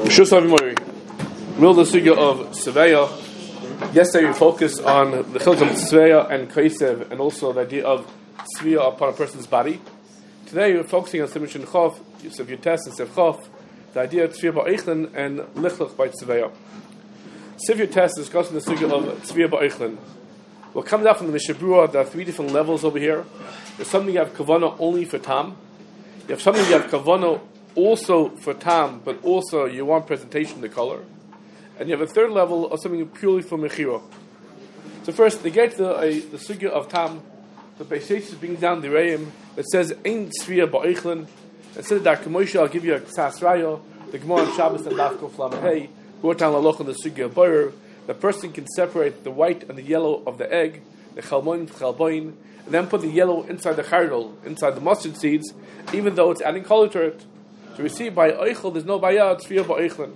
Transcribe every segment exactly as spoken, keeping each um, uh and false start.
Real the sugya of Seveya. Yesterday we focused on the chiluk of Seveya and Kaisev, and also the idea of Seveya upon a person's body. Today we're focusing on Simon Shin Chof, Yosef Yutes and Sev Chof, the idea of Seveya Ba'eichlin and Lichluch by Seveya. Sev Yutes is discussing the sugya of Seveya Ba'eichlin. What comes out from the Mishnah Berurah, there are three different levels over here. There's something you have kavanah only for tam. You have something you have kavanah also for tam, but also you want presentation, the color. And you have a third level of something purely for mechira. So first, they get to the, uh, the sugya of tam. The Beis Yosef brings down the reim that says Ein Seveya Ba'eichlin. It says that Moshe, I'll give you a ksas raya. The Gemara on Shabbos and Daf Kuf Lamed Hey brought down laloch on the sugya of boyer. The person can separate the white and the yellow of the egg, the chalmoin, chalboin, and then put the yellow inside the chardol, inside the mustard seeds, even though it's adding color to it. So we see by Eichel, there's no bayah, it's Seveya Ba'eichlin.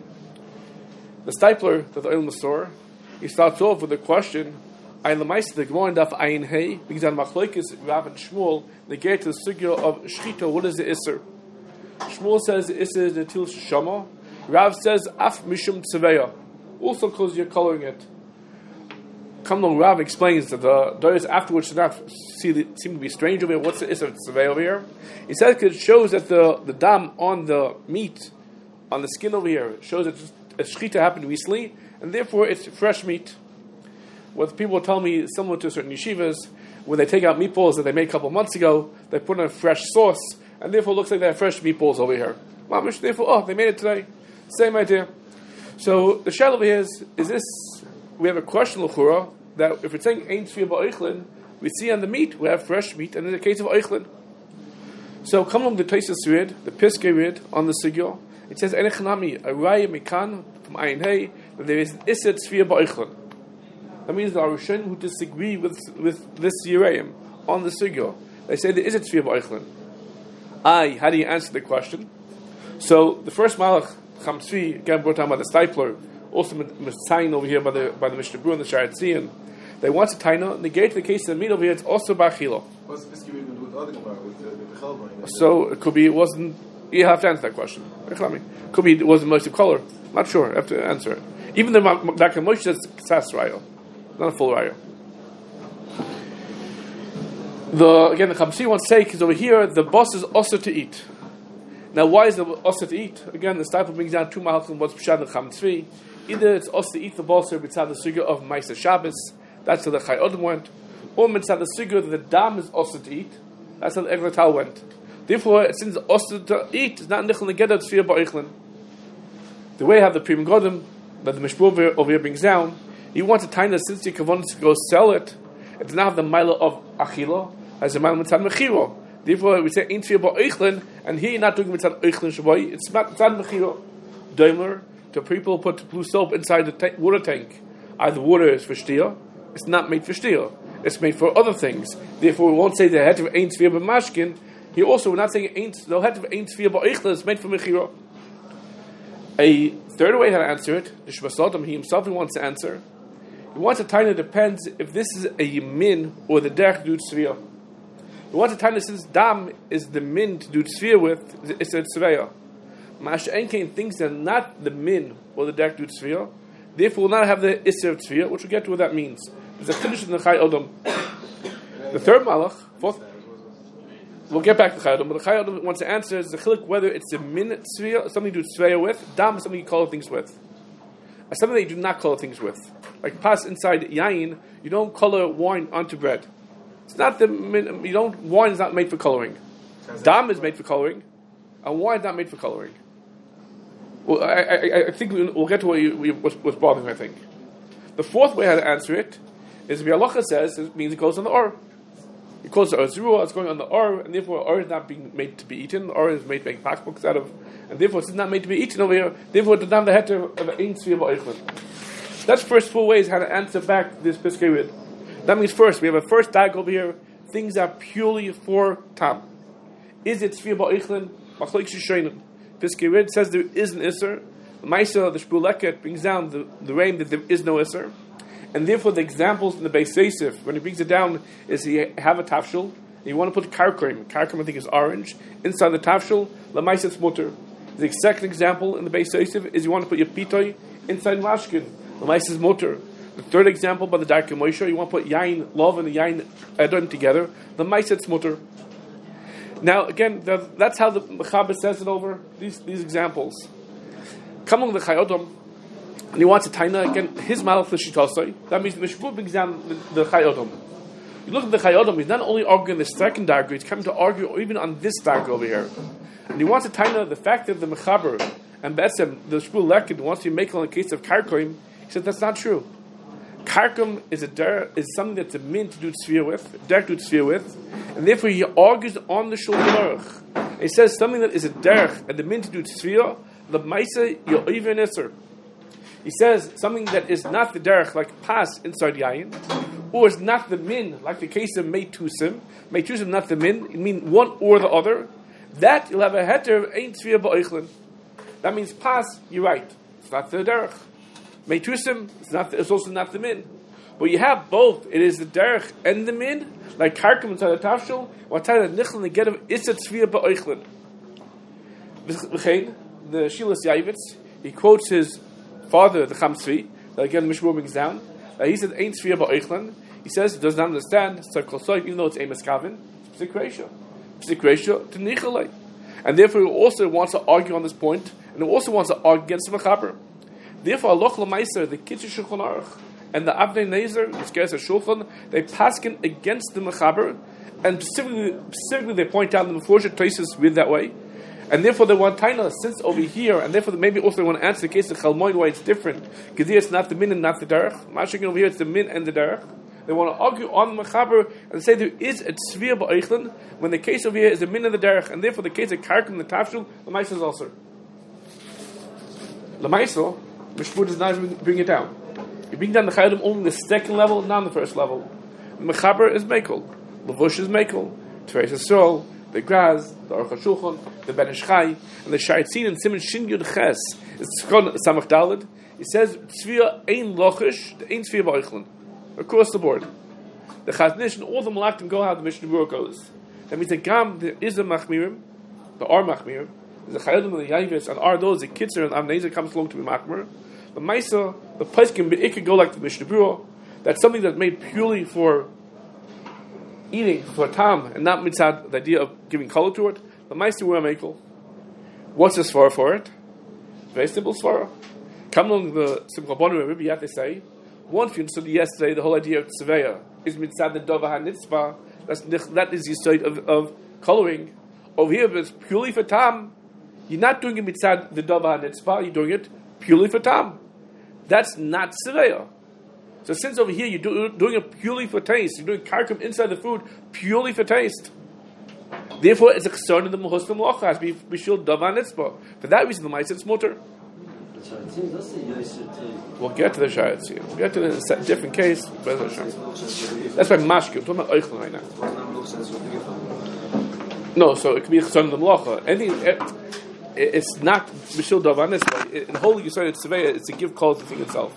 The Stipler, the Oil Masor, he starts off with a question, I lemaisa the Gemara daf ayin hey, because on Machlokes Rav and Shmuel, they get to the sugya of shchita, what is the Isser? Shmuel says the Isser is the Til Shama, Rav says af mishum tzeveya, also because you're coloring it. Kamlon Rav explains that the doors afterwards should not see the, seem to be strange over here. What's the Isser tzeveya over here? He says because it shows that the, the dam on the meat, on the skin over here, shows that a shchita happened recently, and therefore it's fresh meat. What people tell me, similar to certain yeshivas, when they take out meatballs that they made a couple of months ago, they put in a fresh sauce, and therefore it looks like they have fresh meatballs over here. Mamish, therefore, oh, they made it today. Same idea. So the shell over here is, is this, we have a question, l'chura, that if it's saying Ein Seveya Ba'eichlin, we see on the meat, we have fresh meat, and in the case of Eichlin. So come along the Tosfos Rid, the Piskei Rid, on the Sugya, it says, Enechanami, a raya mikan, from Ayin Hey, that there is an Isser Seveya Ba'eichlin. That means the Arushin who disagree with, with this Yereim on the Sugya, they say there is a Seveya Ba'eichlin. I, how do you answer the question? So, the first Malach, Cham Tzvi, again brought down by the Stipler, also Mitzayin over here by the by the Mishnah Berurah and the Sharet Zion, they want to taina, and they get to the case of the meat over here, it's also Ba'achila. What's the Piskei Rid with the other Gemara, with the, with the Chalboin? So, it could be, it wasn't, you have to answer that question. Could be it wasn't most of color. Not sure. I have to answer it. Even the Doctor Moshe says ksas raya, not a full raya. The again the Chamsi wants to say because over here the boss is also to eat. Now why is the also to eat? Again the Stipler brings down two malachim. What's pshat and Chamsi? Either it's also to eat the boss or mitzad the sugya of Ma'aser Shabbos. That's how the Chai Odom went. Or mitzad the sugya that the dam is also to eat. That's how the Eglatal went. Therefore, since also to eat is not nichel negeder Seveya Ba'eichlin. The way I have the Pri Megadim that the Mishnah over here brings down, you want to time that since you want to go sell it, it does not have the mila of achila as a mila mitzad mechira. Therefore, we say Ein Seveya Ba'eichlin, and here you're not doing mitzad eichlin shabai. It's mitzad mechira. Daimler, the people put blue soap inside the ta- water tank. Either water is for shtia, it's not made for shtia. It's made for other things. Therefore, we won't say the head of Ein Seveya B'mashkin. He also, we're not saying ain't the head of Ein Seveya Ba'eichlin is made for mechira. A third way how to answer it, the Shebas Adam, he himself he wants to answer. He wants to tell you depends if this is a yamin or the derech to do tzviya. He wants to tell you since dam is the min to do tzviya with, it's a tzviya. Ma'aseh Enkein thinks that not the min or the derech to do tzviya, therefore will not have the isser of tzviya, which we'll get to what that means. There's a chiddush in the Chai Odom. The third malach, fourth. We'll get back to Chai Odom, but the Chai Odom wants to answer is the chiluk whether it's a min tzviya, something to do tzviya with, dam something you color things with, or something that you do not color things with. Like pas inside yayin, you don't color wine onto bread. It's not the min, you don't wine is not made for coloring. Dam is made for coloring, and wine is not made for coloring. Well, I, I, I think we'll get to what you, was, was bothering. I think the fourth way how to answer it is the halacha says it means it goes on the or. It calls the Azruah, it's going on the Or, and therefore Or is not being made to be eaten. Or is made to make packbooks out of, and therefore it's not made to be eaten over here. Therefore, it's not the head of Ein Seveya Ba'eichlin. That's first four ways how to answer back this Piskei Rid. That means first, we have a first tag over here, things are purely for tam. Is it Seveya Ba'eichlin? Machlokes Rishonim. Piskei Rid says there is an Isser. The Maisa, the Shpuleket, brings down the, the reign that there is no Isser. And therefore, the examples in the Beis Yosef, when he brings it down, is you have a tafshil, and you want to put karkrim. Karkrim, I think, is orange. Inside the tafshil, lamaisa it's mutter. The second example in the Beis Yosef is you want to put your pitoi inside mashkin. The mice is motor. The third example by the Darkei Moshe, you want to put yain love and the yain adon together. The mice it's motor. Now again, the, that's how the Mechaber says it over these these examples. Come along the Chayodom, and he wants a taina again. His malach l'shitosai. That means the Mishmur brings down the, the Chayodom. You look at the Chayodom; he's not only arguing the second darga, he's coming to argue even on this darga over here. And he wants a taina the fact that the Mechaber and Besem the Shmuel Lekid wants to make on the case of Karkoim. He said that's not true. Karkum is a der, is something that's a min to do tzviyah with, derech to do tzviyah with, and therefore he argues on the Shulchan Aruch. He says something that is a derech and the min to do tzviyah, the ma'isa yo'iv neser. He says something that is not the derech, like pas inside yayin, or is not the min, like the case of meitusim. Meitusim not the min, it means one or the other. That you'll have a heter of ein tzviyah ba'oichlin. That means pas, you're right, it's not the derech. Meitusim, it's not. It's also not the min. But you have both. It is the derech and the min, like karkum and tzad tafshul. What type of nichl and get of isat tzviyah ba'oichlin. V'chein, the Shilas Yavitz, he quotes his father, the Cham Tzvi, that again Mishmur brings down. That he said ain't tzviyah ba'oichlin. He says he does not understand. Even though it's amos kavin, it's psik ratio, psik ratio to nichalei, and therefore he also wants to argue on this point, and he also wants to argue against the Mechaber. Therefore, Allah L'Maiser, the Kitzur Shulchan Aruch, and the Avnei Nezer, the Skeres Shulchan, they paskin against the Mechaber, and specifically, specifically they point out the Meforshah traces read that way, and therefore they want Taina, since over here, and therefore maybe also they want to answer the case of Chalmoin why it's different, because here it's not the min and not the derech. Mashiach over here it's the min and the derech. They want to argue on the Mechaber and say there is a tzviyah ba'oichlin, when the case over here is the min and the derech, and therefore the case of Karkum, the Tafshul, the Ma'isa is also. The Ma'isa, Mishmur does not bring it down. You bring down the Chayodom only the second level, not on the first level. The Mechaber is Mekel, Levush is Mekel, Teres Yisrael, the Graz, the Aruch HaShulchan, the Ben Ish Chai, and the Shaitzin and Siman Shin Yud Ches. It's called Samach Daled. It says Tzviyah Ein Lochish, the Ein Tzviyah Ba'oichlin, across the board. The Chaznish and all the Malachim go how the Mishnah Berurah goes. That means that Gam there is a Machmirim, the Ar Machmirim. There's a Chayodom and the Yavis, and are those the Kitzur and Avnei comes along to be Machmir. The Maisa, the place can be, it could go like the Mishnah Berurah. That's something that's made purely for eating, for tam, and not mitzad, the idea of giving color to it. The Maisa were a mekel. What's the svara for it? Very simple svara. Come along the Simcha Bonim Rebbe Yat, they say, once you understood yesterday the whole idea of Tzeveya is mitzad the Dova HaNitzvah, that's, that is the state of, of coloring. Over here, if it's purely for tam, you're not doing it mitzad the Dova HaNitzvah, you're doing it purely for tam. That's not Tzeveya. So since over here you're do, doing it purely for taste, you're doing karkum inside the food purely for taste. Therefore, it's a concern in the Mahustam Lacha has to be bishul Dova HaNitzvah. For that reason, the Ma'aseh it's mutter. We'll get to the Shayatzin. We'll get to the different case. That's why Mashkim. I'm talking about Eichlin right now. No, so it can be a concern in the Malacha. Anything, it, it's not Bishul Dova HaNitzvah. In Holy Yisrael, it's Tzeveya, it's to give call to the thing itself.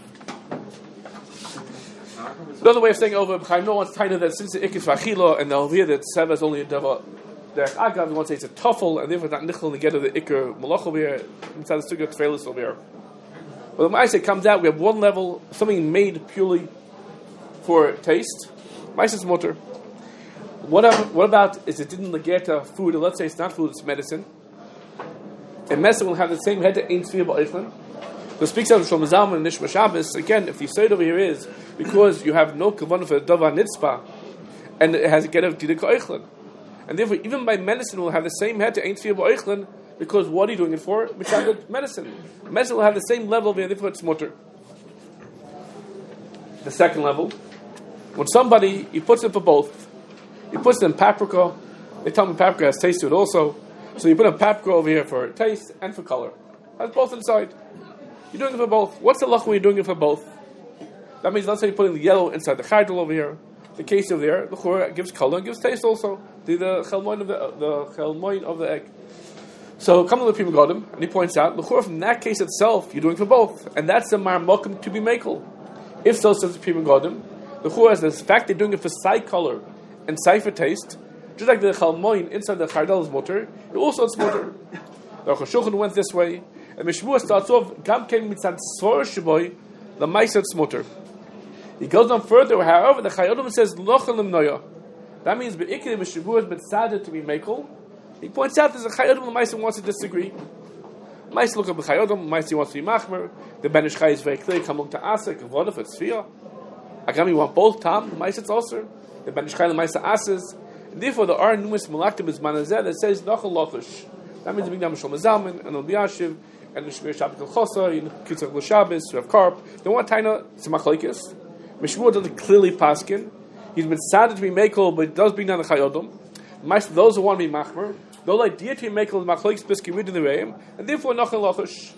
Another way of saying over, Chaim no wants tighter that since the Ik is Vachila, and over here that Seva is only a Dava. Derech Agav, we want to say it's a Tuffle, and therefore not Nichel to get to the Iker Malach over here, inside the Sukkah Tfeilis over here. But the Ma'aseh comes out, we have one level, something made purely for taste. Ma'aseh is mutter. What about, what about is it didn't negate food, or let's say it's not food, it's medicine. And medicine will have the same head to Ein Tzviyah Ba'oichlin. So it speaks out of Shlomo Zalman and Nishma Shabbos. Again, if the side over here is because you have no kavanah for Dova HaNitzvah, and it has a get of Didik Oichlin. And therefore, even by medicine, will have the same head to Ein Tzviyah Ba'oichlin, because what are you doing it for? B'shad medicine. Medicine will have the same level, and therefore it's mutter. The second level, when somebody, he puts it for both. He puts it in paprika. They tell me paprika has taste to it also. So you put a paprika over here for taste and for color. That's both inside. You're doing it for both. What's the luck when you're doing it for both? That means, let's say you're putting the yellow inside the chaydel over here, the case over there, the chur gives color and gives taste also. The the chelmoin of the the chelmoin of the egg. So come to the Pri Megadim, and he points out the chur from that case itself, you're doing it for both, and that's the mar mokum to be makel. If so, says the Pri Megadim, the chur has this fact they're doing it for side color and side for taste, just like the chelmoin inside the chaydel is mutter, it also it's mutter. The Aruch HaShulchan went this way. And Mishmua starts off, Gam Ken Mitzad Svor Sheboy, the Maisat Smutter. He goes on further, however, the Chayyodom says, Lochel Limnoya. That means, Be'ikri Mishmua has been decided to be Mekel. He points out there's a Chayyodom, the Maisat wants to disagree. Maisat look at the Chayyodom, Maisat wants to be Machmer. The Ben Ish Chai is very clear, come look to Asik, Avodah for Tzfiyah. Agami want both Tam, the Maisat's also. The Ben Ish Chai, the Maisat Asis. And therefore, there are numerous Malaktim is Manazeh that says, Lochel Lochish. That means Big Dam Shom Zalman, and Al Biyashiv, and the Shmir Shabbat Al Chosa, in Kitzach L'Shabbos, Rav Karp. They want Taina, it's a Machlokes. Mishmur doesn't clearly paskin. He's been sad to be Mekel, but it does bring down the Chayyodom. Those who want to be Machmer, the whole idea to be Mekel is Machlokes Biski Rid in the Reim, and therefore Nachal Lochish.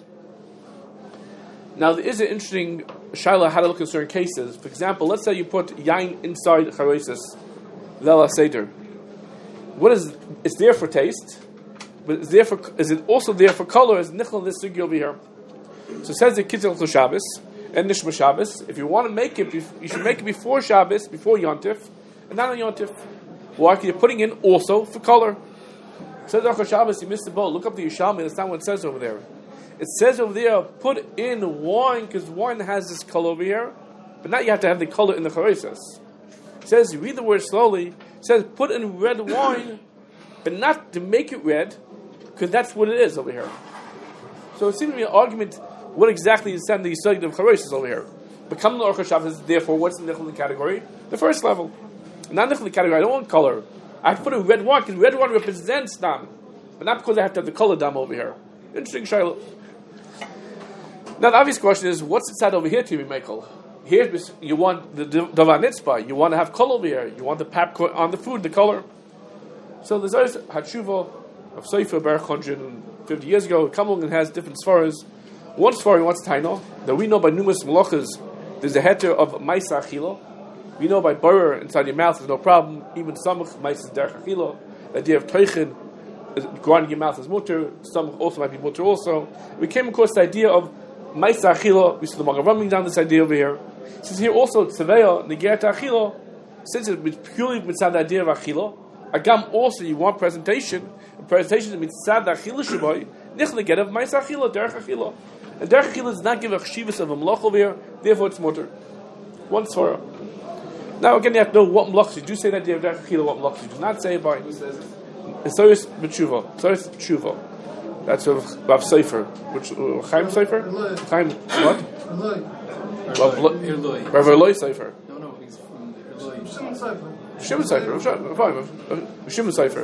Now there is an interesting Shaila how to look at certain cases. For example, let's say you put Yain inside Charoisis, Lela Seder. What is, it's there for taste, but it's there for, is it also there for color? Is Nichel this sugi over here? So it says the Kitzach L'Shabbos and Nishma Shabbos. If you want to make it, you should make it before Shabbos, before Yontif, and not on Yontif. Why? Because you're putting in also for color. It says Aruch Shabbos, you missed the boat. Look up the Yishalmi, that's not what it says over there. It says over there, put in wine, because wine has this color over here, but now you have to have the color in the Charoises. It says, you read the word slowly, it says, put in red wine, but not to make it red, because that's what it is over here. So it seems to be an argument, what exactly is the study of Charoises over here? But come to Aruch Shabbos, therefore, what's the Nichel category? The first level. Not Nichel category, I don't want color. I have to put in red wine, because red wine represents Dam, but not because I have to have the color Dam over here. Interesting Shiloh. Now the obvious question is, what's inside over here to be Mekel? Here you want the Davar Nitzpah, you want to have color over here, you want the pap on the food, the color. So there's always Hatshuva of Sefer Baruch one hundred fifty years ago, it comes along and has different svaras. One svara wants Taino, that we know by numerous malachas, there's a heter of Maisa Achilo. We know by Borer inside your mouth, there's no problem. Even Samach, Maisa Derech Achilo. The idea of Teuchen, grinding your mouth is mutter, Samach also might be mutter also. We came across the idea of Maisa Achilo, we saw the Magen running down this idea over here. Since here also, Tzeveya, Negeret Achilo, since it's purely mitzad the idea of Achilo, Agam also, you want presentation, and presentation is mitzad Achilo Shaboy, Nich Negeret of Maisa Achilo, Derech Achilo. And Derech Achilo does not give a chshivas of a malach over here, therefore it's mutter. One svara. Now again, you have to know what malachs you do say that idea of Derech Achilo, what malachs you do not say by. Who says it? It's Soris B'tshuva. Soris B'tshuva. That's of Rav Sefer. Which uh, Chaim Sefer? Chaim what? Eloi. Rav Eloi Sefer. No, no, he's from Eloi. Shimon Sefer. Shimon Sefer. Shimon Sefer.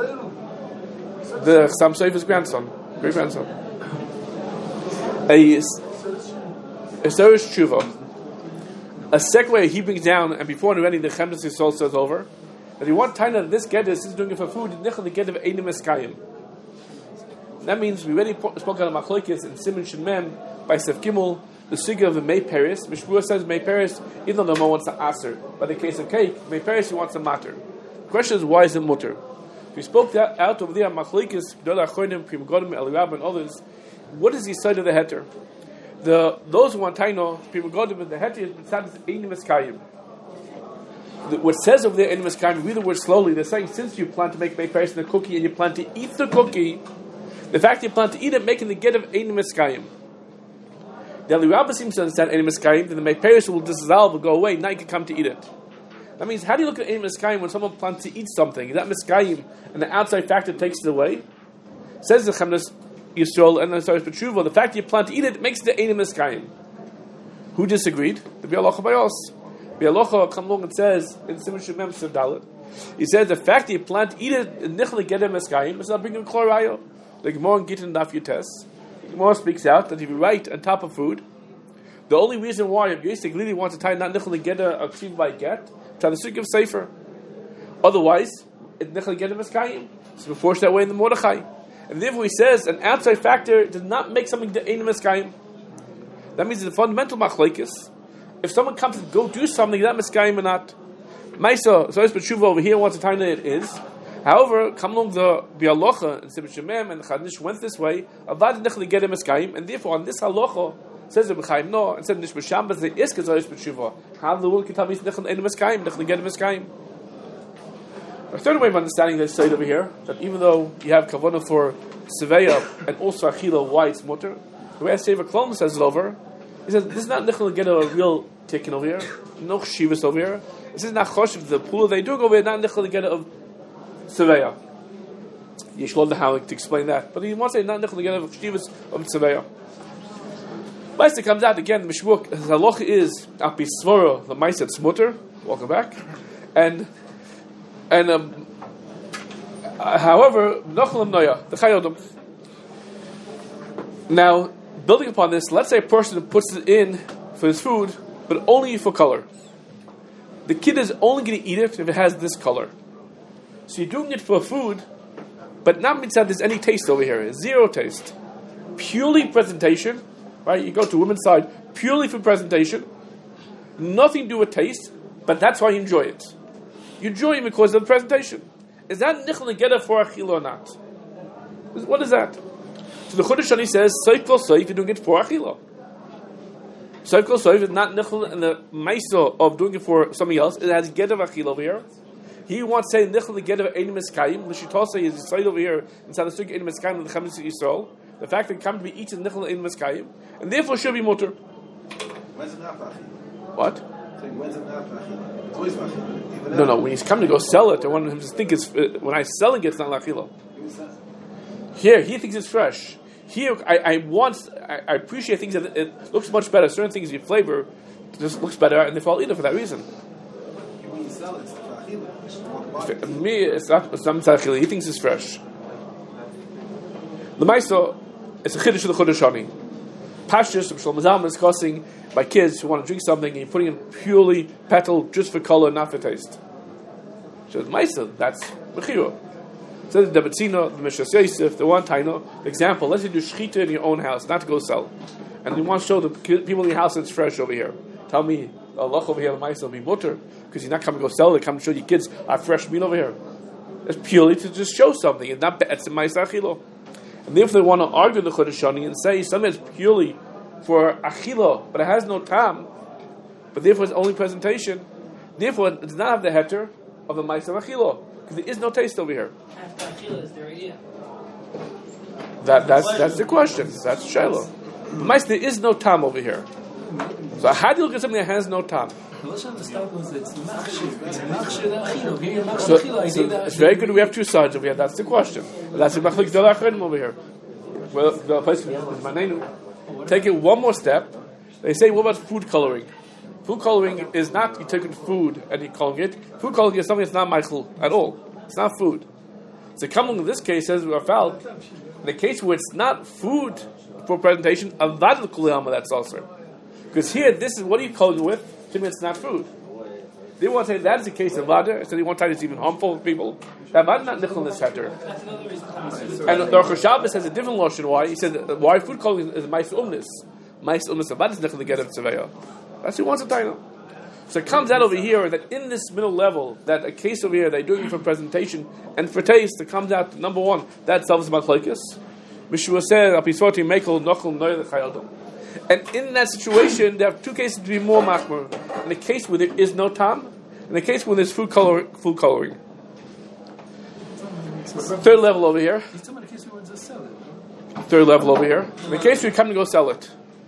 The Sam Sefer's grandson, great grandson. A Soris Tshuva. A second way he brings down, and before already the Chemdas Yisrael says over, that you want time that this get is doing it for food, the get of Einim Eskayim. That means we already spoke on Machlokes in Siman Shin Mem by Sef Gimel, the Sigah of May Paris. Mishmur says May Paris, even though the Mo wants to aser. But in the case of cake, May Paris he wants a matter. The question is, why is it mutter? We spoke that out over there, Machlokes, Gdol HaChonim, Pri Megadim, Elirab, and others. What is the side of the heter? The those who want taino, Pri Megadim, and the heter is besides Einim Eskayim. What says over there, Einim Eskayim, read the word slowly. They're saying, since you plan to make May Paris in a cookie and you plan to eat the cookie, the fact that you plan to eat it, making the get of Einim Eskayim. The Ali Rabbah seems to understand Einim Eskayim, that the May Paris will dissolve, will go away, now you can come to eat it. That means, how do you look at Einim Eskayim when someone plans to eat something? Is that Meskayim, and the outside factor takes it away? Says the Chemdas Yisrael, and then Soris B'tshuva, the fact that you plan to eat it makes it the Einim Eskayim. Who disagreed? The Bialocha Bayos. Bialocha comes along and says, in Siman Shemem Sevdalit, he says, the fact that you plan to eat it, Nichle Gedem Eskayim, is not bringing Chlorayo. The Gemara in Gittin Daf Yutes, the Gemara speaks out that if you write on top of food, the only reason why if Yisrael really wants to tie not Nichel Geda achieved by get, try the Suk of Sefer. Otherwise, it's Nichel Geda Meskayim. It's before that way in the Mordechai. And therefore he says an outside factor does not make something to Ein Meskayim. That means it's a fundamental machlokes. If someone comes to go do something, is that Meskayim or not? Maisa, so B'tshuva over here wants to tell you that it is. However, come along the Bialocha and Siman Shemem and the Chadnish went this way, Avad Nechli Gedem Eskayim, and therefore on this halacha says the B'chaim no, and said Nish B'sham, but the Iska Zoyis B'tshuva. How the world can tell me Nechli Gedem Eskayim, Nechli Gedem Eskayim? A third way of understanding this side over here, that even though you have kavanah for Seveya and also Achila, why it's mutter. The way Sefer Klom says it over, he says this is not Nichel get a real tikkun over here, no chshivas over here. This is not choshev the pool they do go over here, not Nichel get of Seveya. Yishlol the how to explain that, but he wants to say not Nichel get of chshivas of Seveya. Maisa comes out again. The Mishmur his halacha is api svara the Maisa it's mutter. Welcome back, and and um, uh, however Nochalim Noya the Chayodom. Now, building upon this, let's say a person puts it in for his food, but only for color. The kid is only going to eat it if it has this color. So you're doing it for food, but not means that there's any taste over here. It's zero taste. Purely presentation, right? You go to women's side, purely for presentation. Nothing to do with taste, but that's why you enjoy it. You enjoy it because of the presentation. Is that nichel negeda for achila or not? What is that? So the Chodesh Shani says, Soif kol soif, you're doing it for achila. Soif kol soif is not nichel and the maisa of doing it for something else. It has ged of achila over here. He wants to say nichel the ged of einim eskayim. The Shitose is side over here inside the sugya einim eskayim of the Chametz Yisrael. The fact that it comes to be eaten nichel einim eskayim, and therefore should be mutter. When's it not for achila? What? So when's it not for achila? It's always for achila. No, no. When he's coming to go sell it, I want him to think it's uh, when I'm selling it, it's not achila. Here, he thinks it's fresh. Here, I, I want, I, I appreciate things that it, it looks much better. Certain things, your flavor just looks better, and they fall either for that reason. When you sell it, it's for achila. Me, it's not, it's not achila. He thinks it's fresh. The Maisa, it's a chiddush of the Chodesh Shani. Pashtus, Shlomo Zalman is discussing by kids who want to drink something, and you're putting in purely petal just for color, not for taste. So the Maisa, that's mechira. So the Debetzina, the Mishras Yosef, the one Taino, the example, let's say you do shchita in your own house, not to go sell. And you want to show the people in your house that it's fresh over here. Tell me, Allah over here, the Maisa will be mutter, because you're not coming to go sell it, come to show your kids our fresh meat over here. It's purely to just show something, and not it's a Maisa Achilo. And therefore they want to argue the Chodesh Shani and say something that's purely for Achilo, but it has no tam, but therefore it's only presentation, therefore it does not have the heter of the Maisa Achilo, because there is no taste over here. That that's that's the question. That's Shiloh. But there is no tam over here. So how do you look at something that has no tam? So, so it's very good. We have two sides over here. That's the question. That's the machlik dalachanim over here. Well, the place is manenu. Take it one more step. They say, what about food coloring? Food coloring is not you taking food and you're coloring it. Food coloring is something that's not meichel at all. It's not food. So coming in this case says Rafal, in the case where it's not food for presentation, avad l'kuliyama, that's also. Because here, this is what are you coloring with? To me, it's not food. They want to say that is the case of vada. So they want to say it's even harmful to people. That vada not nichel in this chapter. And the Aruch Shabbos has a different lotion. Why? He said why food coloring is mais umnis. Mais umnis. Vada is nichel to get of tzavaya. That's who wants a title. So it comes out over here that in this middle level, that a case over here, they're doing it for presentation and for taste, it comes out, number one, that itself is machlokes. Mishua said, Apisoti mekel nochel noy lechayodom. And in that situation, there are two cases to be more machmer. In the case where there is no tam, in the case where there's food, color, food coloring. Third level over here. Third level over here. In the case where you come to go sell it.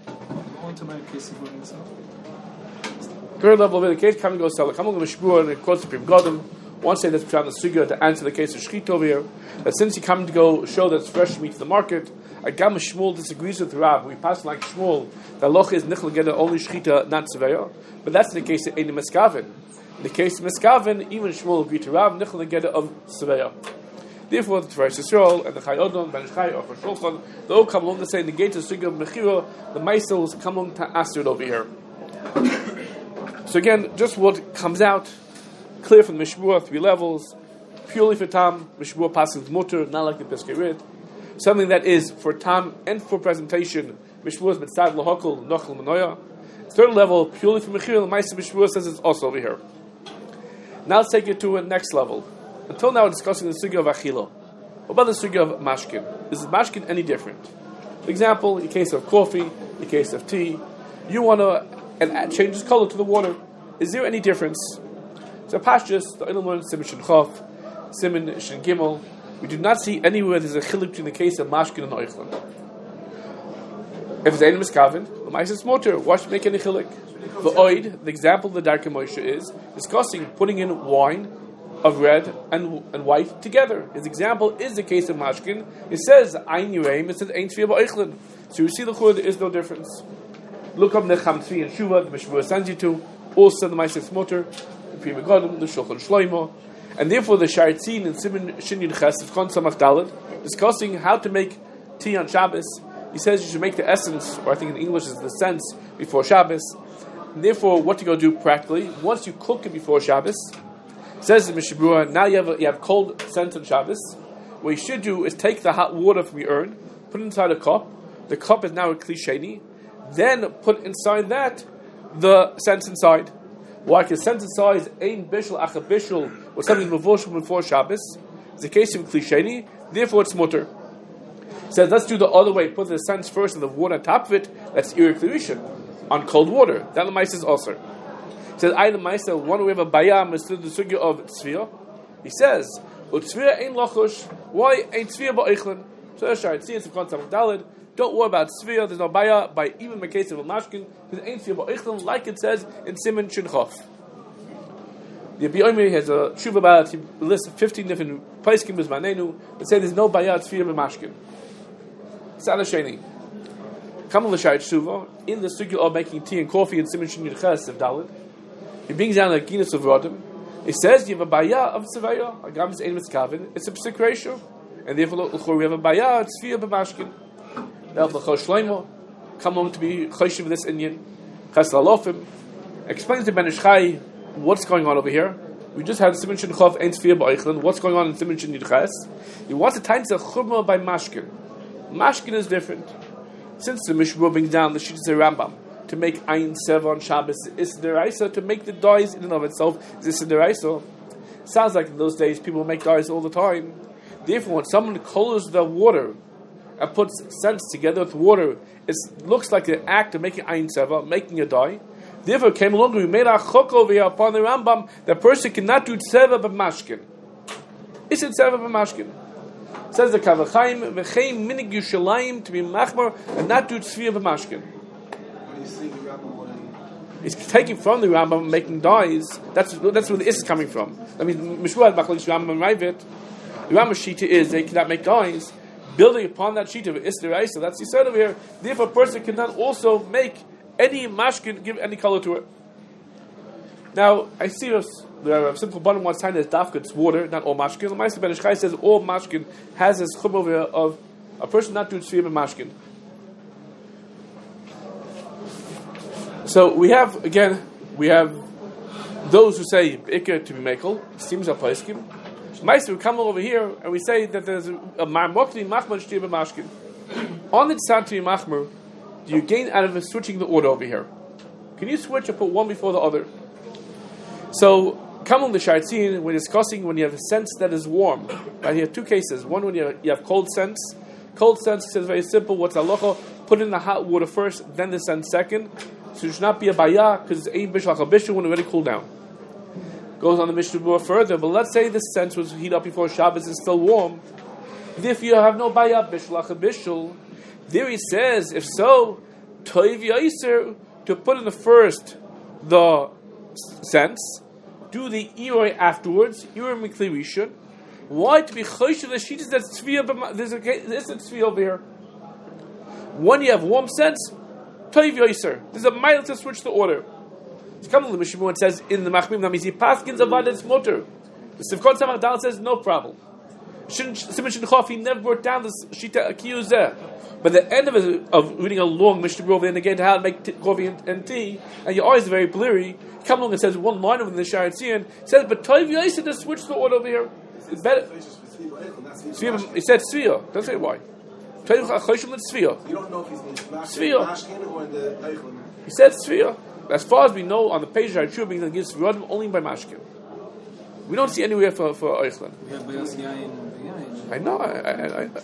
Third level over the case, come and go sell it. Come on the Mishmur and it quotes the Prim Godim. One say that's Pshat the Sugya to answer the case of Shchita over here. That since you come to go show that it's fresh meat to the market, Agam Shmuel disagrees with Rav. We pass like Shmuel. The loch is Nichel Geda only Shchita, not Seveya. But that's in the case of Einim Eskavin. In the case of Eskavin, even Shmuel agreed to Rav, Nichel Geda of Seveya. Therefore, the Tveres Yisrael and the Chayodon, Ben Chai, or for Shulchan, they all come along to say in the gate of Sugya of Mechira, the Maisels come along to answer it over here. So again, just what comes out clear from the Mishmur, three levels, purely for tam, Mishmur passes mutter, not like the Piskei Rid. Something that is for tam and for presentation, Mishmur is mitzad lahokol nochel manoya. Third level, purely for mechir, the Ma'aser Mishmur says it's also over here. Now let's take it to a next level. Until now, we're discussing the sugya of achila. What about the sugya of mashkin? Is mashkin any different? For example, in case of coffee, in case of tea, you want to and add, changes color to the water. Is there any difference? So Pashtus, the Ilmon, Siman Shin Chof, Siman Shin Gimel, we do not see anywhere there's a chiluk between the case of mashkin and oichlin. If it's ein miskaven, the ma'aser is motor. Why should make any chiluk? The oid, the example of the Darkei Moshe is discussing putting in wine of red and and white together. His example is the case of mashkin. It says ein yireim. It says ein tzvia ba'oichlin. So you see the chur, there is no difference. Look up Necham Tzvi and Shuva, the Mishvur sends you to. Also the ma'aser is motor, the Pri Megadim, the Shulchan Shloimo. And therefore the Sharitzin and Siman Shin Yud Ches of Kon Samach Daled discussing how to make tea on Shabbos. He says you should make the essence, or I think in English is the sense, before Shabbos. And therefore, what to go do practically? Once you cook it before Shabbos, says the Mishabura, now you have a, you have cold sense on Shabbos. What you should do is take the hot water from your urn, put it inside a cup. The cup is now a kli sheni. Then put inside that the sense inside. Why? Because sense inside is ein bishul acha bishul, or something before before Shabbos. It's the case of kli sheni. Therefore, it's mutter. Says let's do the other way. Put the sense first and the water on top of it. That's irik rishon on cold water. That the ma'aser is also. He says I the ma'aser one we have a bayam is to the sugya of tzvia. He says utzvia ein lachush. Why ain't tzvia ba'oichlin? So that's right. See it's a concept of dalid. Don't worry about tzvia. There's no baya by even the case of a mashkin. Because ain't tzvia ba'oichlin like it says in Siman Shin Chof. The Abi Omer has a shuva about it. He lists fifteen different places with manenu that say there's no baya tzvia b'mashkin. Sada Sheni. Kamal l'shayit shuva in the sugya of making tea and coffee in Siman Shin Yud Ches of Dalid. He brings down the Ginus of Rodim. He says you have a baya of tzvaya. Agam is ein mitzkaven. It's a psik ratio, and therefore we have a baya tzvia b'mashkin. Now the Chol Shloimo come on to be choshev with this Indian. Ches Lalofim explains to Ben Ish Chai what's going on over here. We just had Siman Shin Chof ein tzvia ba'oichlin. What's going on in Siman Shin Yud Ches? He wants to tie into chumrah by mashkin. Mashkin is different. Since the Mishmur brings down the Shittas Rambam to make Ayin Seva on Shabbos is deraisa, to make the dyes in and of itself is deraisa. Sounds like in those days people make dyes all the time. Therefore, when someone colors the water and puts scents together with water, it looks like an act of making Ayin Seva, making a dye. Therefore, came along and we made a chok over here upon the Rambam. The person cannot do Seva but Mashkin. Is it Seva but Mashkin? Says the Kavachaim, v'chein minig Yushalayim to be machmar and not do tzviyah b'mashkin. It's taking from the Rambam, making dyes. That's that's where the is coming from. I mean, Mishmuel Bachalish Rambam and Raivit. The Rambam shita is they cannot make dyes. Building upon that shita of Isra, so that's the said over here. Therefore, a person cannot also make any mashkin, give any color to it. Now, I see us. The simple bottom one sign is dafka, it's water, not all mashkin. The Ma'aser Ben Ish Chai says all mashkin has this chum over here of a person not doing tzviyah mashkin. So we have again, we have those who say ikar to be mekel. Seems a paiskim. Ma'aser we come over here and we say that there's a marmokli machman shtir mashkin. On the tzad to be machmer, do you gain out of it switching the order over here? Can you switch and put one before the other? So. Come on the Sharitzin, we're discussing when you have a sense that is warm. Right, you have two cases. One when you have, you have cold sense. Cold sense says very simple. What's halacha? Put in the hot water first, then the sense second. So it should not be a bayah because it's ein bishul achabishul when it already cooled down. Goes on the Mishnah further. But let's say the sense was heat up before Shabbos is still warm. If you have no bayah bishul achabishul, there he says, if so, toiv yaser to put in the first the sense. Do the iroi afterwards. Iroi mikli rishon. Why to be choshev the sheet is that tzviyah? There's a there's a tzviyah over here. When you have warm sense, toiv yoser. There's a mile to switch the order. It's coming to the Mishnah and says in the Machmim Namizi Paskins avad it's motor. The Sivkot Samach Dal says no problem. Siman Shin Chof he never brought down this shita akiyuz there. But the end of it, of reading a long Mishnah over and again how to make t- coffee and, and tea, and your eyes are very blurry. Come along and says one line over in the Sharitzin says, but Toiv Yaisa to switch the order over here. It's better. He said Tzviyah. Don't say why. Toiv Chachoshim and Tzviyah. You don't know if he's in Mashkin or in the Eichel. He said Tzviyah. As far as we know, on the page of Sharitzin, he gives Tzviyah only by Mashkin. We don't see anywhere for for Eichel. I know. I, I, I,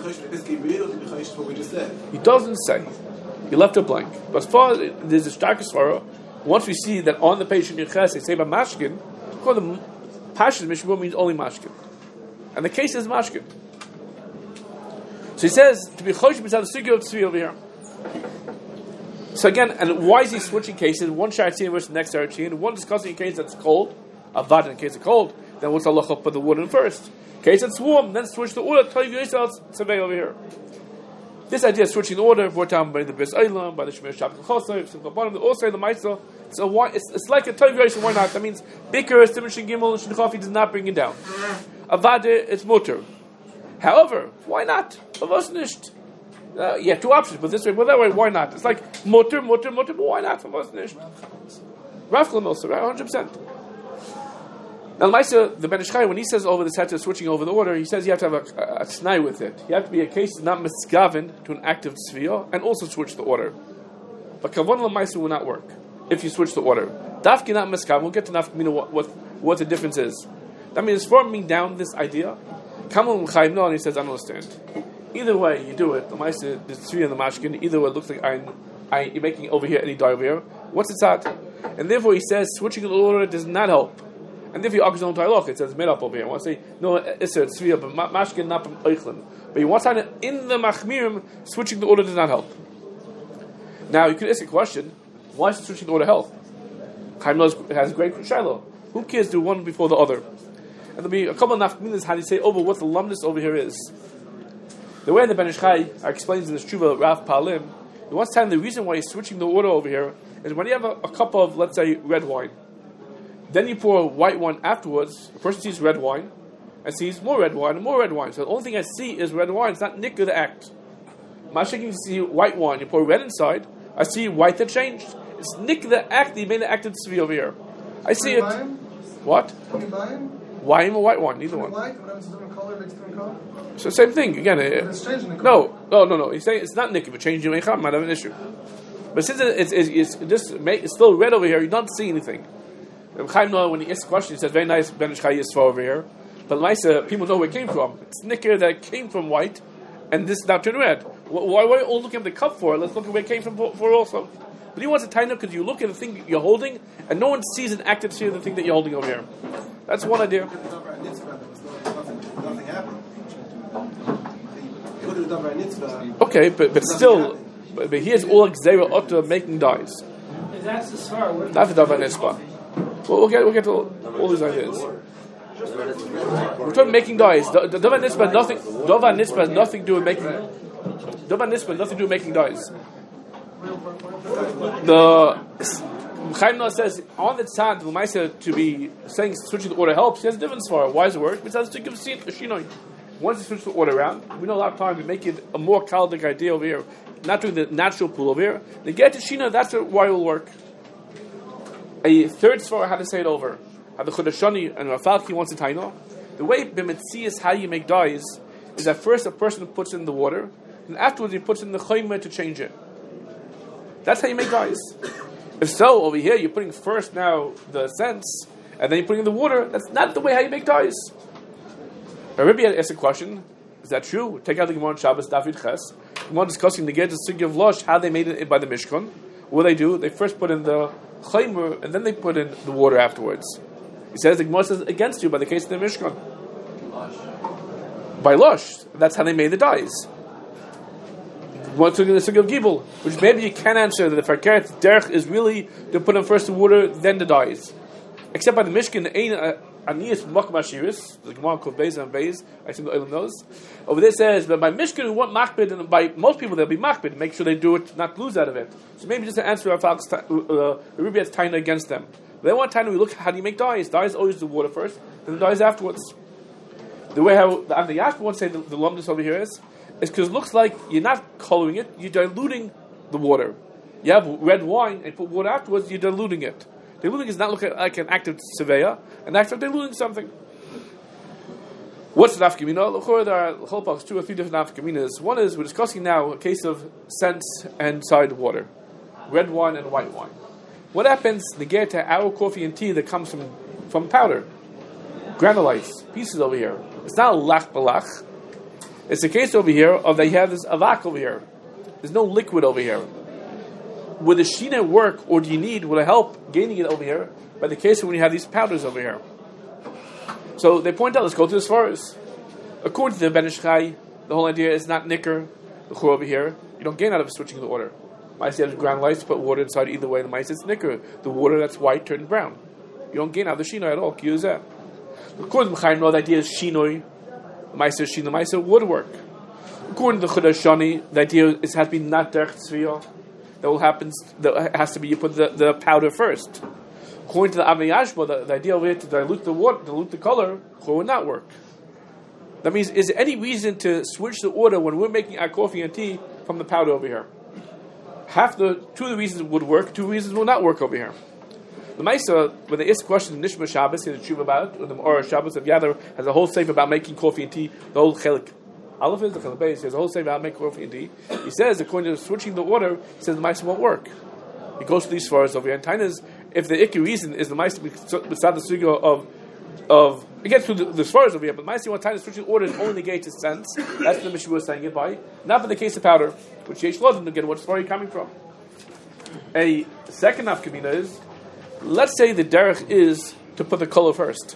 he doesn't say. He left it blank. But as far as there's a starkest svara, once we see that on the page in Yerches they say by mashkin, the passion Mishnah means only mashkin. And the case is mashkin. So he says to be chosh b'tzad sugya of tzvi over here. So again, and why is he switching cases? One sharatzian versus the next sharatzian. One discussing a case that's cold, avad in case of cold. Then what's halacha? Put the wood in first. Case that's warm, then switch the order. Tell you yourselves tzvei over here. This idea of switching the order, brought down by the Bris Eilam, by the Shemir Shabbat Chosayv, Simcha Banim, also the Maisa. So why, it's, it's like a Tov Yosef, why not? That means Biker, Simon Shin Gimel, Shin Chafi does not bring it down. Avade, it's Mutter. However, why not? Avos Uh, yeah, two options, but this way, but that way, why not? It's like Mutter, Mutter, Mutter, but why not? Avos Nisht. Rav Chlan also, right? one hundred percent. Now, Maisa, the Ben Ish Chai, when he says over this head to switching over the order, he says you have to have a, a, a snai with it. You have to be a case that's not misgaven to an active tzviyah and also switch the order. But Kavon Maisa will not work if you switch the order. Dafki not misgaven, we'll get to Nafkamina what, what what the difference is. That means forming down this idea. Kamal Chaim no, and he says, I don't understand. Either way, you do it. The Maisa, the tzviyah and the mashkin, either way, it looks like I'm, I, you're making over here any die over here. What's it at? And therefore, he says switching the order does not help. And if you argue on Tailok, it says made up over here. I want to say, no, it's a tzviyah, but mashkin not from Eichlin. But you want to in the machmirim, switching the order does not help. Now, you could ask a question, why is switching the order help? Chaim has a great shiloh. Who cares do one before the other? And there'll be a couple of nafkaminas how do you say over what the lumnus over here is. The way the Ben Ish Chai explains in the Shuvah Rav Palim, he wants to tell the reason why he's switching the order over here is when you have a, a cup of, let's say, red wine. Then you pour white wine afterwards. The person sees red wine and sees more red wine and more red wine. So the only thing I see is red wine. It's not nikkur the act. Mashik, you see white wine. You pour red inside. I see white that changed. It's nikkur the act. You made the act of tzvi over here. I see it. What? Wine or white wine? Neither one. So same thing again. Uh, no, no, no, no. He's saying it's not nikkur, but changing meicham might have an issue. But since it's, it's, it's, it's just it's still red over here, you don't see anything. Chaim Noah, when he asks the question, he says, very nice, Ben Ish Chai Yisfa over here. But Maisa, people know where it came from. It's nikkur that came from white, and this now turned red. Why are we all looking at the cup for? Let's look at where it came from for, for also. But he wants to tighten up because you look at the thing you're holding, and no one sees an active sphere of the thing that you're holding over here. That's one idea. Okay, but, but still, but, but here's all Xera Otter making dies. That's the svar. That's the Davar Nispa. Well, we'll get we'll get to all, all these ideas. We're talking making dies. The Davar Nispa has nothing. Davar Nispa has nothing to do with making. Davar Nispa has nothing to do with making dies. The Chaim Noah says on the tzad l'maisa to be saying switching the order helps. He has a different svar. Why is it work? Because to give a shinoi. Once you switch the order around, we know a lot of time we make it a more kaldic idea over here. Not doing the natural pool over here. The get to Shina, that's why it will work. A third svar, how to say it over. How the Chodashani and Rafalki wants to taino. The way b'metzias how you make dyes is that first a person puts in the water, and afterwards he puts in the chaymer to change it. That's how you make dyes. If so, over here you're putting first now the scents, and then you're putting in the water. That's not the way how you make dyes. Now, Rabbi asked a question. Is that true? Take out the Gemara on Shabbos, David Ches. Gemara discussing the Get Sugi of Losh, how they made it by the Mishkan. What they do, they first put in the Chaymer, and then they put in the water afterwards. He says the Gemara says against you by the case of the Mishkan. By Losh. That's how they made the dyes. One took in the Sugi of Gibel, which maybe you can answer that the Farkeret Derech is really to put in first the water, then the dyes. Except by the Mishkan, the Ein Aniyas Makam Ashiris, the Gemara called Beis and Beis, I think the Olam knows. Over there says, but by Mishkan we want Machbid, and by most people they'll be Machbid, make sure they do it, not lose out of it. So maybe just to answer our Falk's Rubiat's Taina against them. But they want Taina, we look, how do you make dyes? Dyes always the water first, then the dyes afterwards. The way how the Avnei Yashba wants to say the, the lumnus over here is, is because it looks like you're not coloring it, you're diluting the water. You have red wine and put water afterwards, you're diluting it. Diluting is not looking like an active surveyor, and actually diluting something. What's the nafkamina? There are cholpaks, two or three different nafkaminas. One is we're discussing now a case of scents and side water, red wine and white wine. What happens? Negate to our coffee and tea that comes from from powder, granulites, pieces over here. It's not a lach balach. It's a case over here of they have this avak over here. There's no liquid over here. Would the sheena work, or do you need, will it help gaining it over here, by the case of when you have these powders over here? So they point out, let's go to the Svaras. According to the Ben Ish Chai, the whole idea is not nicker, the chur over here. You don't gain out of switching the order. Maisa has ground lights, put water inside either way. The Maisa is nicker. The water that's white turned brown. You don't gain out of the shinoi at all. Use that. According to the Chaim, the idea is shinoi. Maisa is shinoi. Maisa would work. According to the Chodesh Shani, the idea is has to be not derech tzviyah. That will happen. That has to be you put the, the powder first. According to the Avnei Yashba, the, the idea of it to dilute the water, dilute the color, would not work. That means, is there any reason to switch the order when we're making our coffee and tea from the powder over here? Half the two of the reasons would work, two reasons will not work over here. The Maisa, when they ask a question in Nishma Shabbos, he has a tshuva about it, or the Or Shabbos of Yadar has a whole sefer about making coffee and tea. The whole chelik Aleph is the chelik base. He has a whole sefer about making coffee and tea. He says, according to switching the order, he says the Maisa won't work. He goes to these svaras over here. And Tainas, if the ikki reason is the Maisa beside the suga of of it gets to the, the svaras over here, but Maisa one Tainas switching order only negates its sense. That's the Mishnah was saying it by. Not for the case of powder, which Yesh Lodin again. What svar are you coming from? A second nafkamina is, let's say the derech is to put the color first.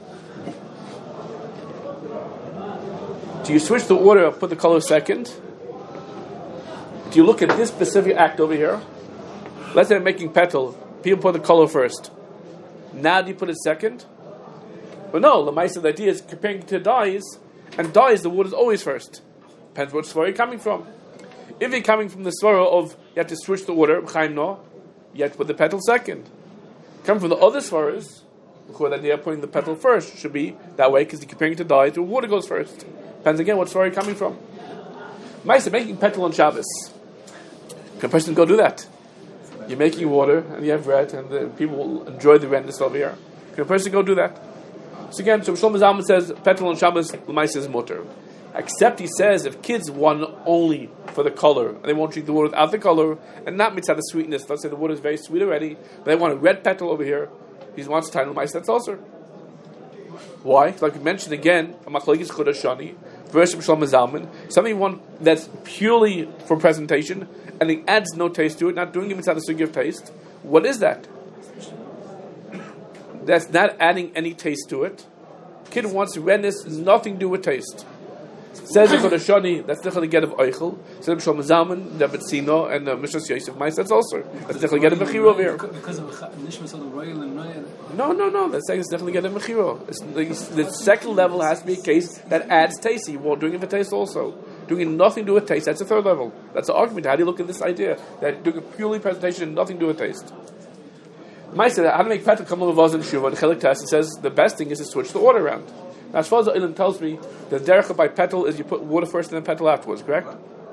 Do you switch the order or put the color second? Do you look at this specific act over here? Let's say I'm making petal. People put the color first. Now do you put it second? But no, the Lamaisa, the idea is comparing to dyes, and dyes, the wood is always first. Depends what svara you're coming from. If you're coming from the svara of you have to switch the order, Chaim no, you have to put the petal second. Come from the other svaras, the idea of putting the petal first should be that way because you're comparing to dyes, the water goes first. Depends again what svara you're coming from. Maisa, making petal on Shabbos. Can a person go do that? You're making water and you have bread, and the people will enjoy the redness over here. Can a person go do that? So again, so Shlomo Zalman says petal on Shabbos, L'maisa is mutter. Except he says if kids want only for the color and they won't drink the water without the color and not mitzvah the sweetness. Let's say the water is very sweet already, but they want a red petal over here. He wants to tie L'maisa. That's also. Why? Like we mentioned again, a machlokes Chodesh Shani versus Shlomo Zalman. Something you want that's purely for presentation and he adds no taste to it, not doing it mitzvah the sugi of taste. What is that? That's not adding any taste to it. Kid wants redness, nothing to do with taste. Says the Chodesh Shani, that's the get of Eichel. Says Shlomo Zalman, the Betzino, and the Mishras Yosef Mais. That's also that's the get of Mechiro over here. Because of Nishmas of the royal and royal. No, no, no. That's saying it's definitely get of Mechiro. The second level has to be a case that adds taste. You want doing it for taste also. Doing nothing to do with taste. That's the third level. That's the argument. How do you look at this idea that doing a purely presentation and nothing to do with taste? Maisa, how to make petal come over and shuva? The chelik test. It says the best thing is to switch the order around. Now, as far as the Ilim tells me, the derech by petal is you put water first and then petal afterwards, correct?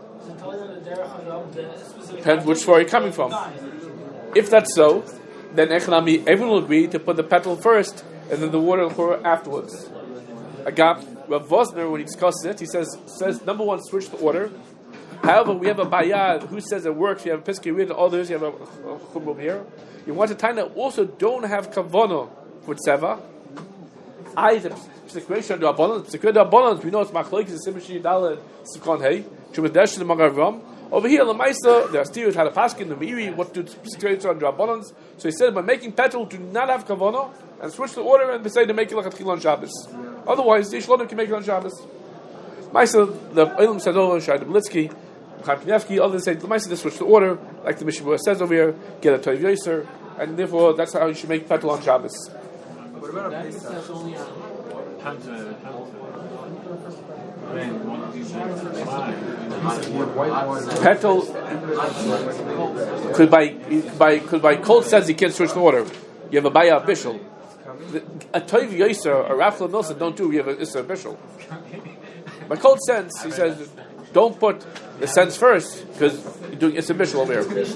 Depends which svar you're coming from. If that's so, then Echanami, everyone will agree to put the petal first and then the water will pour afterwards. Agap, Rav Vosner, when he discusses it, he says, says number one, switch the order. However, we have a bayad who says it works. You have a Piskei Rid and all those. You have a chum over here. You want to time that also don't have kavono with seva. I the situation do abundance. Security abundance. We know it's machlokes. It's simple dalad sikon hey. Chumadesh the magavam. Over here, the Maisa, the Astirus had a paskin the Miri. What do security on abundance? So he said by making petal do not have kavono and switch the order and they say to make it like a tchil on Shabbos. Otherwise, the Shlonim can make it on Shabbos. Maisa, the Olam said over Shai the Blitzky, Chaim Kanievsky, others say the Maisa just switch the order, like the Mishnah says over here, get a Tov Yoser, and therefore that's how you should make petal on Shabbos. What about a Petal could by by could by cold says you can't switch the order. You have a baya bishul. A Tov Yoser or Rafla Milsa don't do. You have a Issa bishul. By cold sense, he says don't put the sense first because you're doing Issa bishul over here.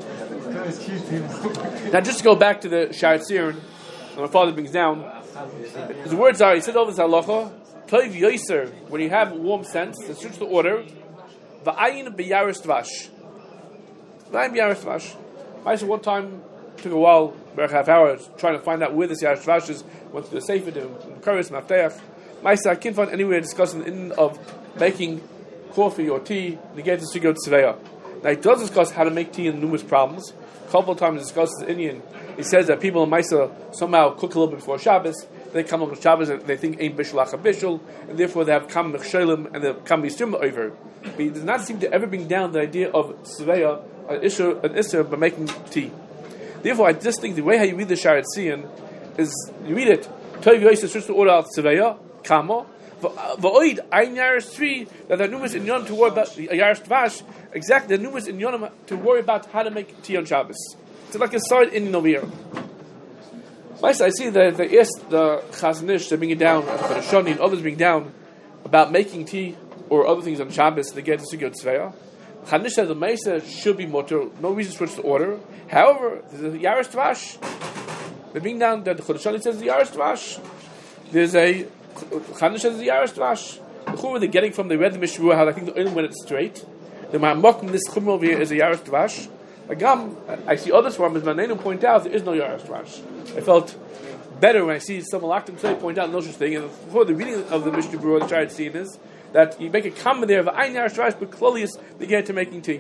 Now, just to go back to the Sha'ar Tzir, my father brings down. His words are, he said over this halacha, Tov Yoser, when you have warm sense, to switch the order, V'ayin b'yaris dvash. V'ayin b'yaris dvash. I said one time, took a while, about half hour, trying to find out where this yaris dvash is, went to the Sefer, the Karis, Mafteach. I said, I can't find anywhere discussing the end of making coffee or tea, negate the Sugiyot Tzveya. Now, he does discuss how to make tea in numerous problems. A couple of times he discusses Indian. He says that people in Maisa somehow cook a little bit before Shabbos. they come on Shabbos and they think ain't bishul acha bishul, and therefore they have kam mechshelim and they come bistim over. But it does not seem to ever bring down the idea of sveya, an issur, an issur by making tea. Therefore, I just think the way how you read the Sha'ar Tzion is you read it. Tov Yosef switch to order al sveya kama. V'oid ein yaris three that the numerous in Yom to worry about yaris dvash. Exactly, the numerous in Yom to worry about how to make tea on Shabbos. It's like a side in over here. I see that they asked the Chazanish to bring it down, the Shani and others bring down about making tea or other things on Shabbos. They get to Sugiyot Tzveya. Chazanish said the Meisa should be mutter. No reason to switch the order. However, there's a Yaris Tvash. They bring down that the Shani says the Yaris Tvash. There's a Chazanish says the Yaris Tvash. The Chumrah they're getting from the Red Mishvua, how I think the only when it's straight. The Ma'amokim this Chumrah over here is a Yaris Tvash. Agam, I see other farmers, Manenu point out there is no Yaris Tvash. I felt better when I see some Malachim say point out no such thing. And before the reading of the Mishnah Berurah, the tried seeing is that you make a comment there of Ein Yaris Tvash, but Klolius began to making tea.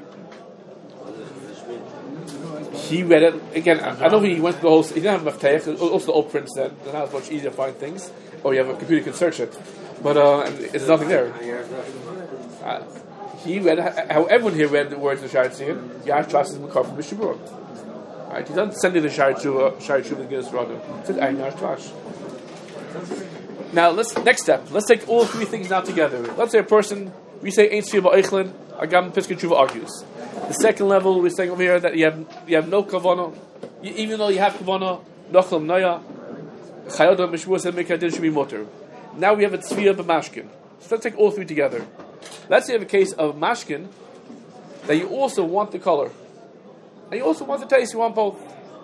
He read it again. I, I know he went to the whole. He didn't have Mafteach. Also, the old prints then. Then now it's much easier to find things. Or you have a computer you can search it, but uh, there's nothing there. Uh, He read how everyone here read the words of the Sha'ar Tzion. Yash Tvash is Makar from Mishnah Berurah. Right? He doesn't send you the Sha'ar Tshuva, Sha'ar Tshuva, the Guinness Rada. He says Ein Yash Tvash. Now let's next step. Let's take all three things now together. Let's say a person we say Ein Tzvi Ba'Eichlin. Agam Piskei Tshuva argues. The second level we're saying over here that you have you have no kavanah, even though you have kavanah, Nochel Noya, Chayodah Mishvua said Mikadin should be mutter. Now we have a Tzvi B'Mashkin. So let's take all three together. Let's say you have a case of mashkin that you also want the color and you also want the taste. You want both.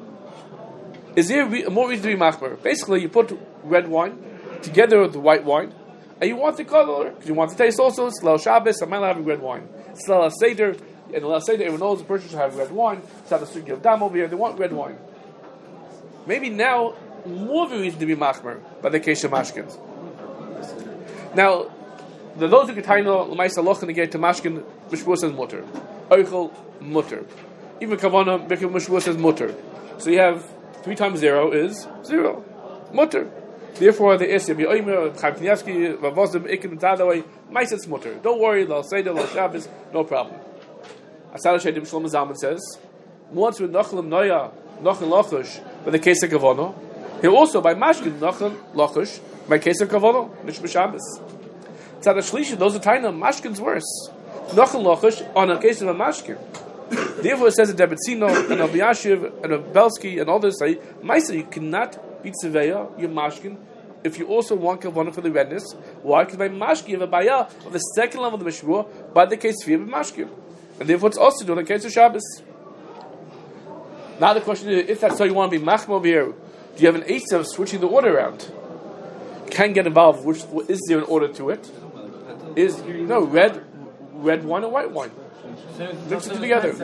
Is there re- more reason to be machmer? Basically, you put red wine together with the white wine, and you want the color because you want the taste also. It's Leil Shabbos. I might not have red wine. It's Leil Seder, and Leil Seder, everyone knows the person should have red wine. It's not a sugi of dam over here. They want red wine. Maybe now more of a reason to be machmer by the case of mashkins. Now. The those who ketaino l'maisa loch negay to mashkin mishvua says mutter, oichel mutter, even kavana mishvua says mutter. So you have three times zero is zero, mutter. Therefore the isya be oimer Chaim Kanievsky vavozim ikim tadaway maisa it's mutter. Don't worry, Leil Seder, Leil Shabbos, no problem. Asad Shedim Shlomo Zalman says once with nochel noya nochel lochush by the case of kavana, here also by mashkin nochel lochush by case of kavana mishvua Shabbos. Tzad Shlishi, those are taina mashkin's worse. Nochel lochush on a case of a mashkin. Therefore, it says that Debetzino and Rabbi Yashiv and Rabbi Belsky and others say, Maisa, you cannot beat Tzeveya, your mashkin, if you also want kavanah for the redness. Why? Because by mashkin you have a bayah of the second level of the mishvua by the case of mashkin, and therefore it's also doing the case of Shabbos. Now the question is, if that's how you want to be machma over here, do you have an eitzah of switching the order around? You can get involved. Which is there an order to it? Is no red, red wine and white wine. Mix it together.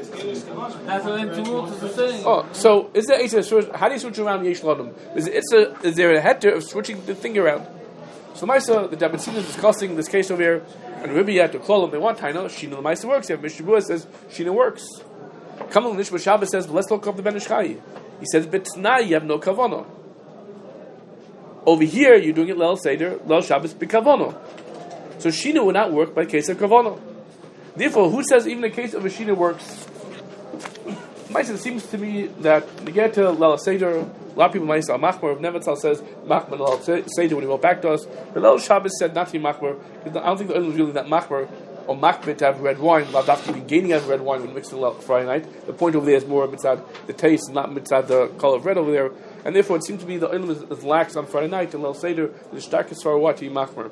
Oh, so is there a how do you switch around Yesh Ladam? Is it's a is there a heter of switching the thing around? So Maisa, the Dabbatzin is discussing this case over here, and Rabbi had to call them. They want Taina. Shina the Maisa works. You have Mishnah Berurah says Shina works. Kamal Nishma Shabbos says, let's look up the Ben Ish Chai. He says, but now you have no kavanah. Over here, you're doing it Leil Seder, Leil Shabbos, b'kavanah. So Shina would not work by case of kavanah. Therefore, who says even the case of a Shina works? It seems to me that to get to Leil Seder, a lot of people might say Machmer. If Nevitzal says Machmer Leil Seder when he wrote back to us, but Leil Shabbos said not to be Machmer. I don't think the oil was really that Machmer or Machmer to have red wine. Lavdafki be gaining out of red wine when mixed in Friday night. The point over there is more mitzad the taste, not mitzad the color of red over there. And therefore, it seems to be the oil is, is lax on Friday night and Leil Seder the starkest for what to be Machmer.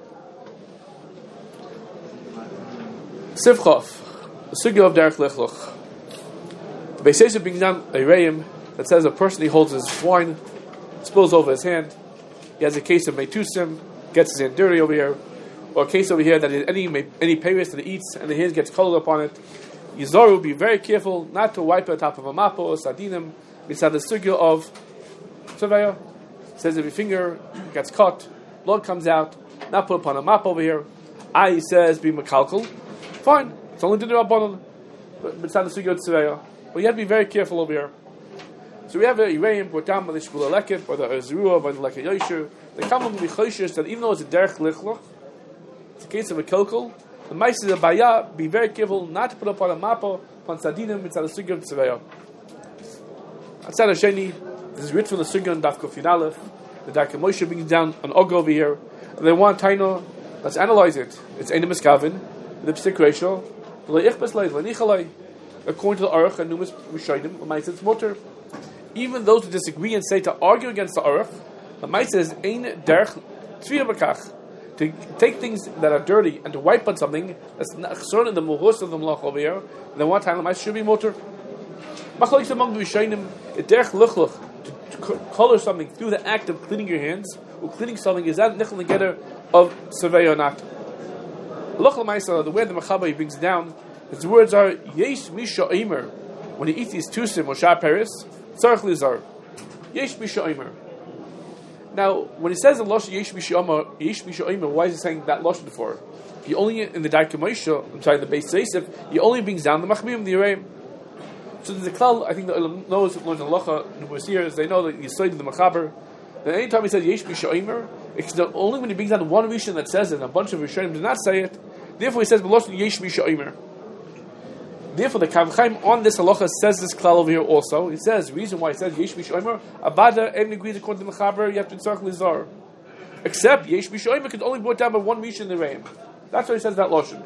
Sivchov, the sugya of Derech Lechloch. The Beisesa being done a reim that says a person he holds his wine, spills over his hand. He has a case of metusim, gets his hand dirty over here, or a case over here that any any payres that he eats and the hand gets colored upon it. Yizoru, be very careful not to wipe it on top of a mapo or sardinim. It's on the sugya of Tzeveya. Says if your finger gets cut, blood comes out, not put upon a map over here. I says be makalkal. Fine, it's only dinner rabbanon, but it's not the sugya of Tzeveya. But you have to be very careful over here. So we have a Yirayim brought down by the Shkula Lekit, by the Azruah, by the Lekit Yosher. They come up with the Choshesh that even though it's a Derech Lichloch, it's a case of a Kilkel, the Maisis of Baya, be very careful not to put up on a mappa, upon Sadinim, mitzad the Sugya of Tzveya. Atzad Hasheni, this is written from the Sugya on Daf Kufin Aleph, the Darkei Moshe brings down an Og over here, and they want Taino, let's analyze it. It's Einim Eskavin, the Psik Ratio, the Leichbes Leid, Lenichalei, according to the Aruch and Numas Rishayim, the Maisis Mutter. Even those who disagree and say to argue against the Aruch, the Maisis is Ein Derech Tzviya Bakach, to take things that are dirty and to wipe on something that's not in the Muhus of the Malach over here, and then one time the Maisis should be Mutter. Machlokes among the Rishayim, a Derech Lichloch, to color something through the act of cleaning your hands, or cleaning something, is that Nichel Negeder of Survey or not? Loch L'maisa, the way the Mechaber brings down, his words are Yesh Misha Eimer, when he eats these tusim or Shah Paris, Tzarech Lizar. Yesh Misha Eimer. Now, when he says the Lashon Yesh Misha Eimer, Yesh Misha Eimer, why is he saying that Lashon for? He only, in the Darkei Moshe, I'm sorry, the Beis Yosef, he only brings down the Machmim, the Yereim. So there's a klal, I think the Ulam knows, learns in Halacha, in the years, they know that you study the Mechaber, that any time he says Yesh Misha Eimer, it's the only when he brings down one Rishon that says it, and a bunch of Rishonim do not say it, therefore he says Lashon Yesh Misha Eimer. Therefore, the Kav Chaim on this halacha says this klal over here also. He says, reason why he says Yesh Misha Eimer, Abada, everyone agrees according to the Mechaber, you have to tzarech lizar. Except Yesh Misha Eimer can only be brought down by one Rishon in the Reim. That's why he says that Lashon.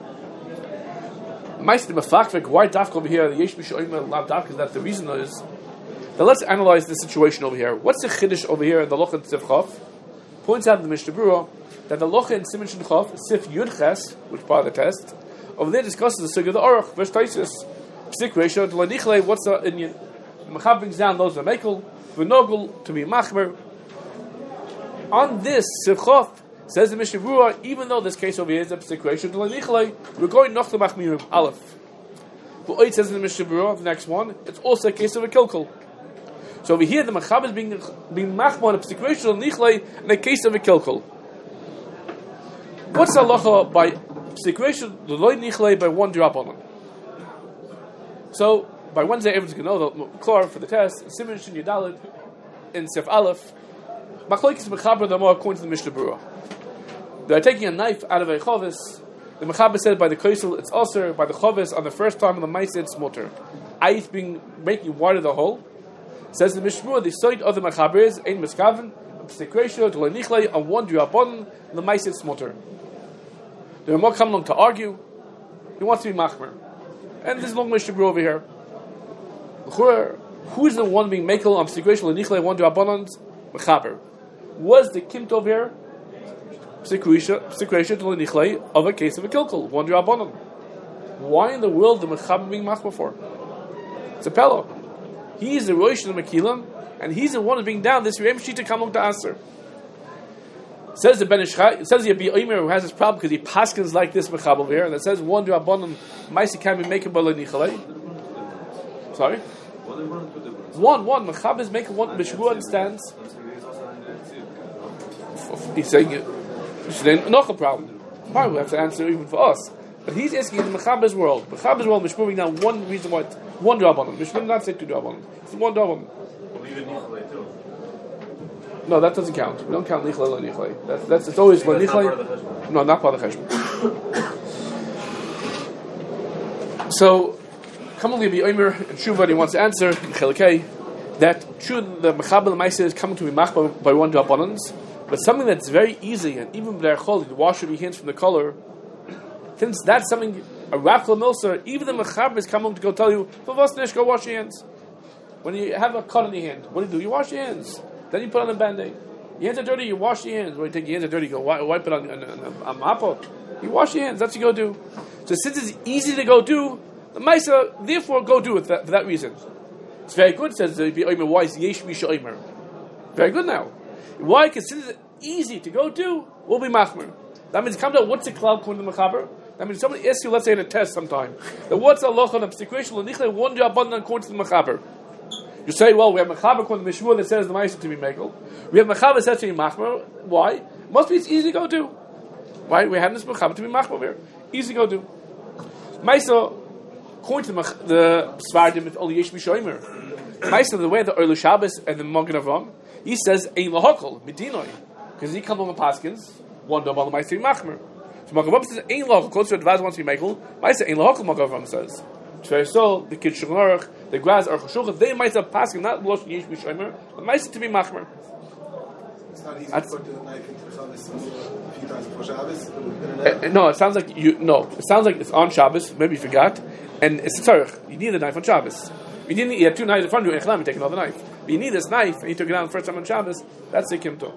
Meister Mefakvik, why dafka over here, the Yesh Misha Eimer, lav dafka, that the reason is. Now let's analyze the situation over here. What's the chiddush over here in the Loch and Sif Chav? Points out in the Mishnah Berurah that the Loch and Siman Shin Chav, Sif Yud Ches, which part of the test, over there discusses the Sugya of the Aruch, verse Taisus, Psik Ratio, to Lenichle, what's the Indian? The Mechaber brings down those that are Mekel, V'nogul, to be Machmer. On this, Sif Chav, says the Mishnah Berurah, even though this case over here is a Psik Ratio, to Lenichle, we're going Noch the Machmirim, Aleph. But it says in the Mishnah Berurah, the next one, it's also a case of a Kilkel. So over here, the Mechaber is being, being Machmer on a Psik Ratio, to Lenichle, in a case of a Kilkel. What's the halacha by Psikration, the loy nichlei by one drop on them. So by Wednesday, everyone's going to know the Klor for the test. Siman Shin Yudalid in Sif Aleph. Machlokes Mechaber the more according to the Mishnah Berurah. They're taking a knife out of a chovis. The Mechaber said by the Kaisel it's also by the chovis on the first time of the Maisa it's mutter. Ice being making wider the hole. Says the Mishnah Berurah the side of the Mechaber is ein miskaven Psikration to loy nichlei on one drop on the Maisa it's mutter. The Ramah come along to argue. He wants to be machmer, and this is long Mishnah Berurah over here. Who is the one being mekel on psikration lenichle one to abonant mechaber? Was the kimt over here psikration to lenichle of a case of a kilkel one to abonant? Why in the world the mechaber being machmer for? It's a pello. He is the roish of the mekilim, and he's the one who's being down this Reim Shita come along to answer. Says the Ben Ishchai, says the Abi Omer who has this problem because he paskins like this mechaber over here, and it says one drabonon ma'isi can be making by lenichalei. Sorry, one one mechaber is making one. Mishvu understands. He's saying it. Not a problem. Why we have to answer even for us? But he's asking in the mechaber's world. Mechaber's world, Mishvu bring down one reason why one drabonon. Mishvu did not say two drabonon. It's one drabonon. No, that doesn't count. We don't count nichlei lo nichlei. That's that's it's always lo nichlei. No, not part of the cheshbon. So, coming to be Omer and Shuvah, he wants to answer in Chelekei that true the mechaber l'maisa is coming to be machbar by one drabbanans, but something that's very easy and even with chol you wash your hands from the color. Since that's something a Rav Milser, even the mechaber is coming to go tell you, "V'vosnish, go wash your hands." When you have a cut on your hand, what do you do? You wash your hands. Then you put on a band-aid. Your hands are dirty, you wash your hands. When you take your hands are dirty, you go wipe it on, on, on, on a mappa. You wash your hands, that's what you go do. So since it's easy to go do, the Maisa, therefore go do it for that, for that reason. It's very good, says the Omer, why is Yesh Misha Omer? Very good now. Why? Because since it's easy to go do, we'll be machmer. That means come down, what's the cloud according to the Mechaber? That means somebody asks you, let's say in a test sometime, that what's Allah on a situation, one job according to the Mechaber? You say, well, we have Mechaber according to Mishmur that says the Maisa to be Mekel. We have Mechaber that says to be Machmer. Why? Must be it's easy to go do. Why? We have this Mechaber to be Machmer here. Easy to go do. Maisa, according to the Svardim, it's only Yesh Misha Omer. Maisa, the way the Orlu Shabbos and the Magen Avram, he says ein lahokol medinoi, because he comes along the paskins one double the Maisa machmer. So Magen Avram says ein lahokol. So advise wants to be Michael. Maisa ein lahokol. Magen Avram says. So the Kid Shulchan Aruch, the Graz Aruch Shulchan, they might have paskin not lost yesh b'shomer, but Maisa to be machmer. It's not easy That's, to put the knife into the chavis a few times before Shabbos. uh, no, it sounds like you. No, it sounds like it's on Shabbos. Maybe you forgot, and it's a tzarich. You need a knife on Shabbos. You didn't. You had two knives in front of you. And you take another knife. But you need this knife, and you took it out the first time on Shabbos. That's the kimto.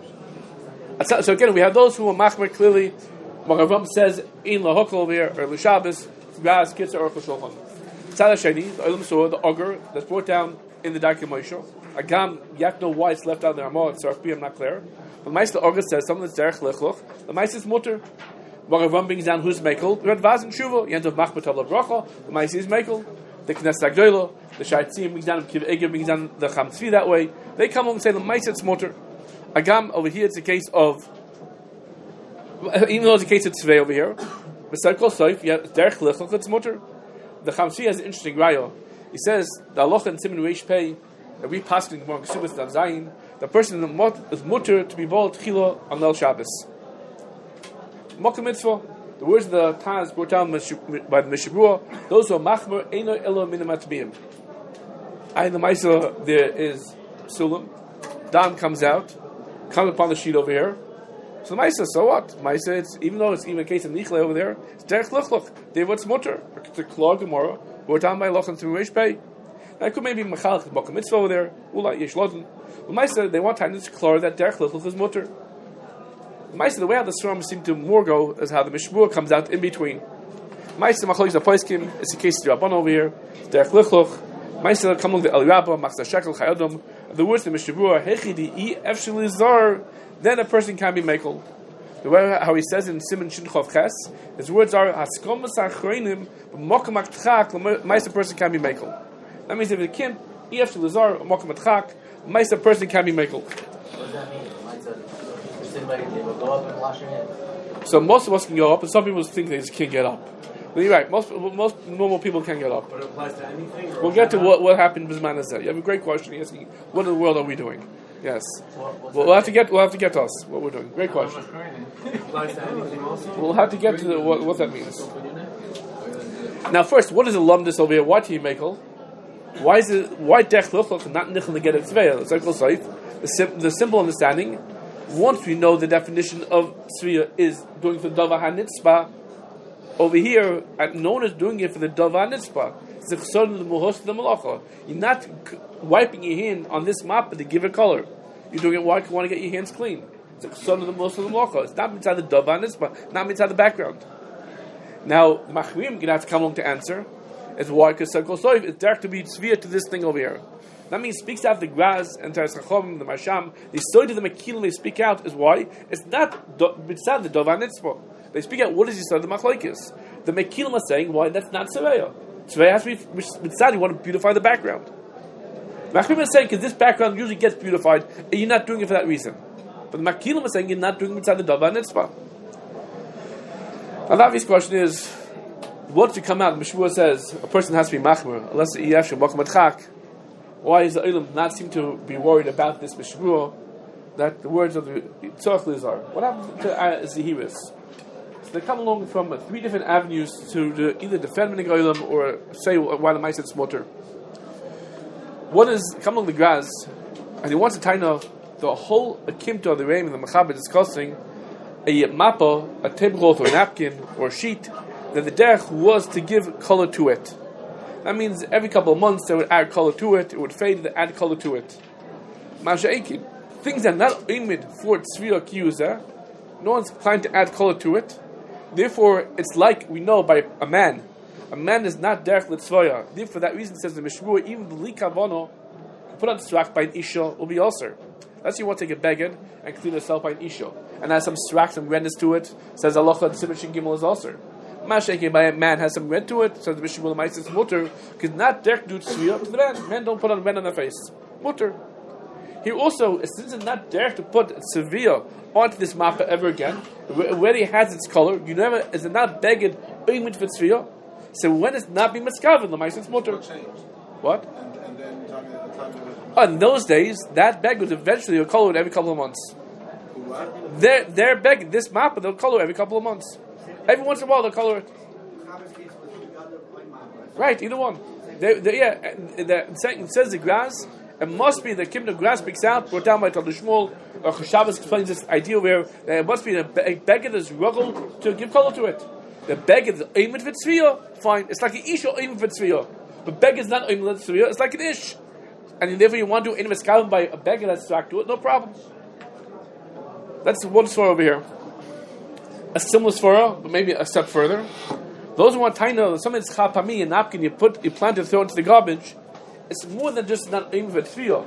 So again, we have those who are machmer clearly. Magen Avram says in lahokol over here or l'Shabbos. Graz Kitzur Aruch Shulchan. Tzad Hasheni, the Olam Surah, the Oger that's brought down in the Darkei Moshe. Agam, you have to know why it's left out of the Ramah. It's Sarach I'm not clear. But the Meister Oger says something that's derech lechluch. The Meister is mutter. Magen Avram brings down who's mekel. We had Vaz and Shuva. You end up machmer tabla bracha. The Meister is mekel. The Knesset Agdola, the Shaitzim brings down Kiv Eger brings down the Cham Tzvi that way. They come home and say the Meister is mutter. Agam over here it's a case of, even though it's a case of Tzvei over here. Besides Kol Soif, you have derech lechluch. It's mutter. The Cham Tzvi has an interesting raya. He says the halacha in Siman Reish Pei that we pass in Gemara Kesubos Daf Zayin, the person is mutter to be bald tchila on Leil Shabbos. Mokum mitzvah. The words of the Taz brought down by the Mishabura, those who are machmer eino elo min hamatzbiim. I in the Maisa there is sulam. Dam comes out, comes upon the sheet over here. So the Maisa, so what? Maisa, it's even though it's even a case of Nichle over there, it's derech luchluch. They what's mutter. It's a klor gemara. We're down by Loch and Reish Pei. Now it could maybe Machal Mokum Mitzvah over there. Ula Yesh Loden. The Maisa, they want time to klor that derech luchluch is mutter. The Maisa, the way how the Sram seem to more go is how the Mishmur comes out in between. Maisa Machal Yisrael Poiskim. It's a case of Rabban over here. Derech luchluch. Maisa come along the El Rabba Machzah Shekel Chayodom. The words of the Mishmur Hechi Di E Efshel Zar. Then a person can be mekel. The way how he says in Siman Shin Chov Ches, his words are Haskomas Achreinim, but Mokum Atchak, Maisa person can be mekel. That means if it can't, Ef Shilazar, Mokum Atchak, Maisa person can be mekel. What does that mean? Somebody they will go up and wash your hands. So most of us can go up, and some people think they just can't get up. But you're right. Most most normal people can get up. But it applies to anything. We'll get to what what happened with Bisman. You have a great question. You're asking, what in the world are we doing? Yes. What, Well, we'll have to get we'll have to get to us what we're doing. Great question. It applies to anything also. We'll have to get to the, what, what that means. Now, first, what is a lumdus over here? Why do you mekel? Why is it why derech luchluch and not nichel to get a tzveya? It's like the sim, the simple understanding. Once we know the definition of tzveya is doing for davar hanitzpah, over here, known as doing it for the davar hanitzpah. You're not wiping your hand on this map to give it color. You're doing it why you want to get your hands clean. It's the son of the most of the malacha. It's not inside the davar hanitzpah, not inside the background. Now, the machrim gonna have to come along to answer. Is why because Kol Soif is direct to be tzviyah to this thing over here. That means speaks out the Graz and Teres Chachom, the Masham. The story to the Mekilim they speak out is why it's not mitzad the davar hanitzpah. They speak out what is Yisrael the Machlokes. The Mekilim are saying why that's not tzveya. Tzveya has to be mitzad. You want to beautify the background. The Machrim are saying because this background usually gets beautified, and you're not doing it for that reason. But the Mekilim are saying you're not doing mitzad the davar hanitzpah. Now the obvious question is, once you come out, Mishmur says a person has to be machmer unless the iyafshim mokum atchak. Why is the Olam not seem to be worried about this Mishmur that the words of the Tzorach Lizar? What happens to uh, Zehiris? So they come along from uh, three different avenues to the, either defend Minig Olam or say why the Ma'aseh Smoter. One is come along the Graz, and he wants to tie off the whole Akimta, the Reim, and the Mechaber discussing a mappa, a tablecloth, or a napkin, or a sheet, that the derech was to give color to it. That means every couple of months they would add color to it, it would fade, they add color to it. Masha'ekin, things that are not aimed for tzvira kiyuza, no one's planning to add color to it. Therefore, it's like we know by a man. A man is not derech l'tzvaya. Therefore, for that reason, says the Mishmur, even the likavono, put on strak by an isha, will be also. That's you want to take a beged and clean yourself by an isha. And has some strak, some redness to it, says Allah and Simishin Gimel is also. Masha'ekin by a man has some red to it, says the Mishmur Ma'ases mutter, because not derech do tzvira to the man. Men don't put on red on their face. Mutter. Here also, since it's not derech to put tzvira onto this mappa ever again, it already has its color, you never, is it not beged oimid for tzvira? So when it's not being miskaven, the Ma'ases mutter. Changed. What? And, and and then you're talking at the time of Oh, in those days, that beg was eventually colored every couple of months. what? Their their beg, this mappa, they'll color every couple of months. Every once in a while, they'll color it. Right, either one. They, they, yeah, the, it says the grass. It must be the Kimna grass speaks out, brought down by Talmud Shmuel, or Chashavas explains this idea where there must be a beggar that's ruggled to give color to it. The beggar is aimed for tzviyah, fine. It's like an ish or aimed for tzviyah. But beggar is not aimed for tzviyah, it's like an ish. And therefore you want to do aimed for by a beggar that's stuck to it, no problem. That's one svara over here. A similar svara, but maybe a step further. Those who want taina, something that's chapami, a napkin you put, you plant it, throw it into the garbage. It's more than just not aiming for tefillah.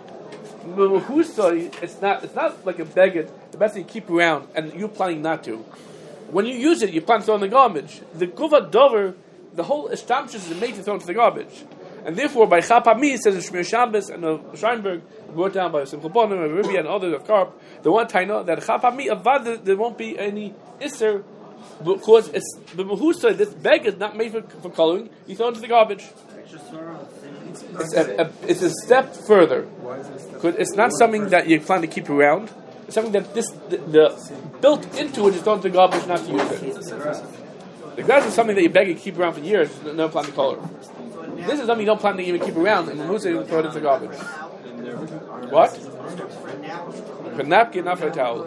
It's not. It's not like a beggar. The best thing you keep around, and you're planning not to. When you use it, you plan to throw in the garbage. The guva dover, the whole establishment is made to throw into the garbage, and therefore by chapami it says in Shmir Shabbos and of Scheinberg, brought down by Simcha Bonim and Rabbi and others of Karp, the one taina that chapami avad there won't be any isser because it's the mehusa. This beggar is not made for, for coloring. You throw it into the garbage. It's a, a, it's a step further. Because it's not something that you plan to keep around. It's something that this the, the built into it is thrown to the garbage not to use it. The grass is something that you beg to keep around for years, no plan to color. This is something you don't plan to even keep around, and Musa you throw it into the garbage. What? For napkin, not for a towel.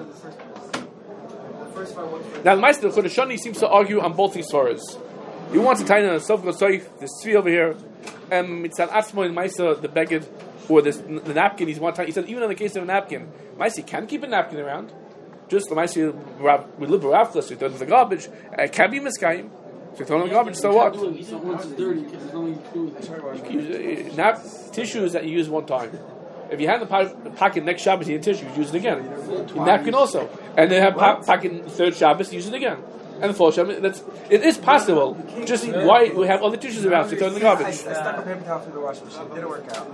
Now the Meister Chodeshani seems to argue on both these svaras. He wants to tie in a self gosoif, this three over here. Um, it's an atzmo in Maisa, the beged, or this, the napkin. He's one time. He said even in the case of a napkin, Maisa can keep a napkin around. Just the Maisa we live after, so you throw it in the garbage. It can be miskayim. So you throw it in the garbage. So what? You can use, uh, nap tissues that you use one time. If you have the pocket next Shabbos, you need tissue, you use it again. Your napkin also, and they have po- pocket third Shabbos, use it again. And the fourth Shabbos, that's it is possible. Just why we have other tissues around to throw in the garbage. I stuck a paper towel through the washing machine. Didn't work out.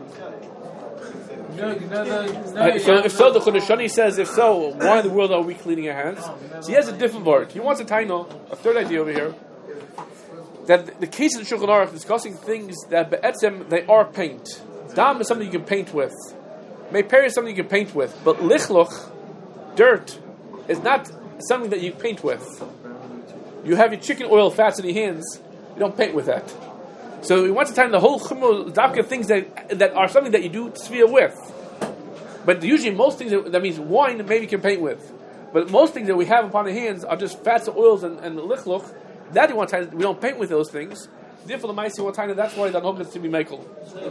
Uh, so if so, the Chodeshani says, if so, why in the world are we cleaning our hands? So he has a different word. He wants a taino, a third idea over here, that the case of the Shulchan Aruch discussing things that be'etzem they are paint. Dam is something you can paint with. Meper is something you can paint with, but lichloch, dirt, is not something that you paint with. You have your chicken oil fats in your hands, you don't paint with that. So we want to time the whole chumrah dafka things that that are something that you do tzviyah with. But usually most things that, that means wine maybe you can paint with. But most things that we have upon the hands are just fats and oils and, and lichloch. That we want to we don't paint with those things. Therefore the Maisi want time that's why the hook is to be makel.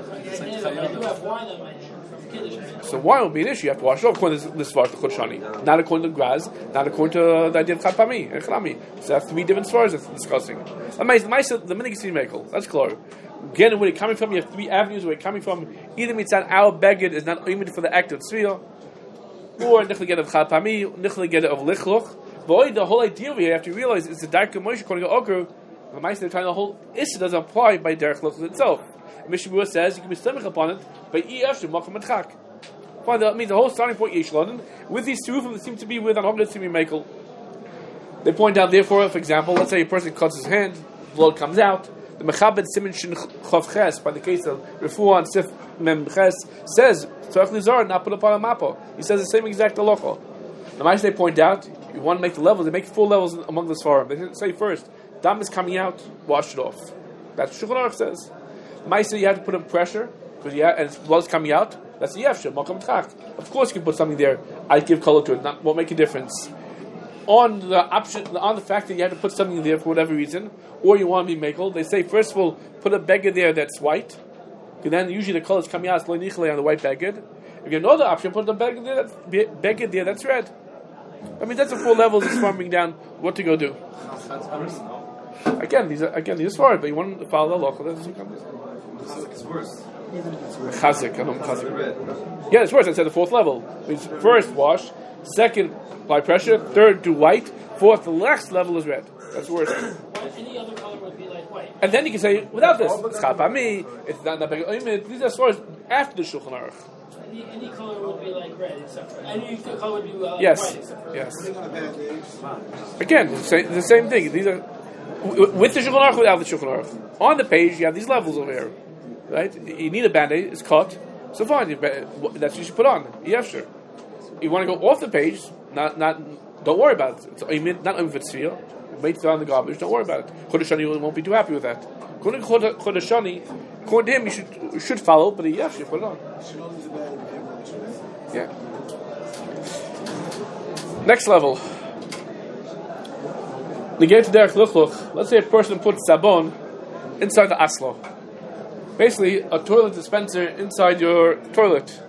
So wine will be an issue. You have to wash it off according to this svarah, the Chodeshani, not according to Graz, not according to the idea of Chapami and Chrami. So that's three different svaras that's discussing. The Maisa, the minig is mekel. That's clear. Again, where you're coming from, you have three avenues where you're coming from. Either mitzad our beged is not aimed for the act of tzviyah, or nichel of Chapami, nichel of lichloch. But the whole idea over here, you have to realize, is the dark Moshe according to Oker. The Maisa trying the whole issue doesn't apply by derech lochos itself. Mishnah says you can be stomach upon it, but Iyashim Makam Atchak. Fine, that means the whole starting point Yishladen, with these two that seem to be with an Hoglet to be Makel. They point out, therefore, for example, let's say a person cuts his hand, blood comes out, the Mechabed Simin Shin Chav Ches, by the case of Refuah and Sif Mem Ches, says, Tzarech Lizar, not put upon a mappa. He says the same exact halacha. The Ma'ash they point out, you want to make the levels, they make four levels among the Sfarim. They say first, Dam is coming out, wash it off. That's what Shulchan Aruch says. Ma'aser, you have to put up pressure because you have, and blood's coming out. That's the yefsha makam tchak. Of course, you can put something there. I give color to it. Not won't make a difference. On the option, on the fact that you have to put something there for whatever reason, or you want to be makel, they say first of all put a beged there that's white. Because then usually the color is coming out it's loy on the white beged. If you have another option, put the beged there that's beged there that's red. I mean that's the four levels of farming down what to go do. Again, these are again these are smart, but you want to follow the law. It's worse. Chazik, I don't know, chazik. Yeah, it's worse. I said the fourth level. It means first wash, second by pressure, third do white, fourth the next level is red. That's worse. Any other color would be like white. And then you can say without this, it's chapami, it's not nabeg. These are stores after the Shulchan Aruch. Any, any color would be like red, except for any color would be uh, yes, white. Except for yes. Again, the same, the same thing. These are with the Shulchan Aruch, without the Shulchan Aruch. On the page, you have these levels over here. right? You need a band-aid, it's cut, so fine, that's what you should put on. Yeah, sure. You want to go off the page, not, not, don't worry about it. It's not only for tzviyah, wait throw on the garbage, don't worry about it. Chodeshani won't be too happy with that. According to Chodeshani, according to him, you should, you should follow, but yeah, you should put it on. Yeah. Next level. Negate derech luchluch. Let's say a person puts sabon inside the aslo. Basically, a toilet dispenser inside your toilet.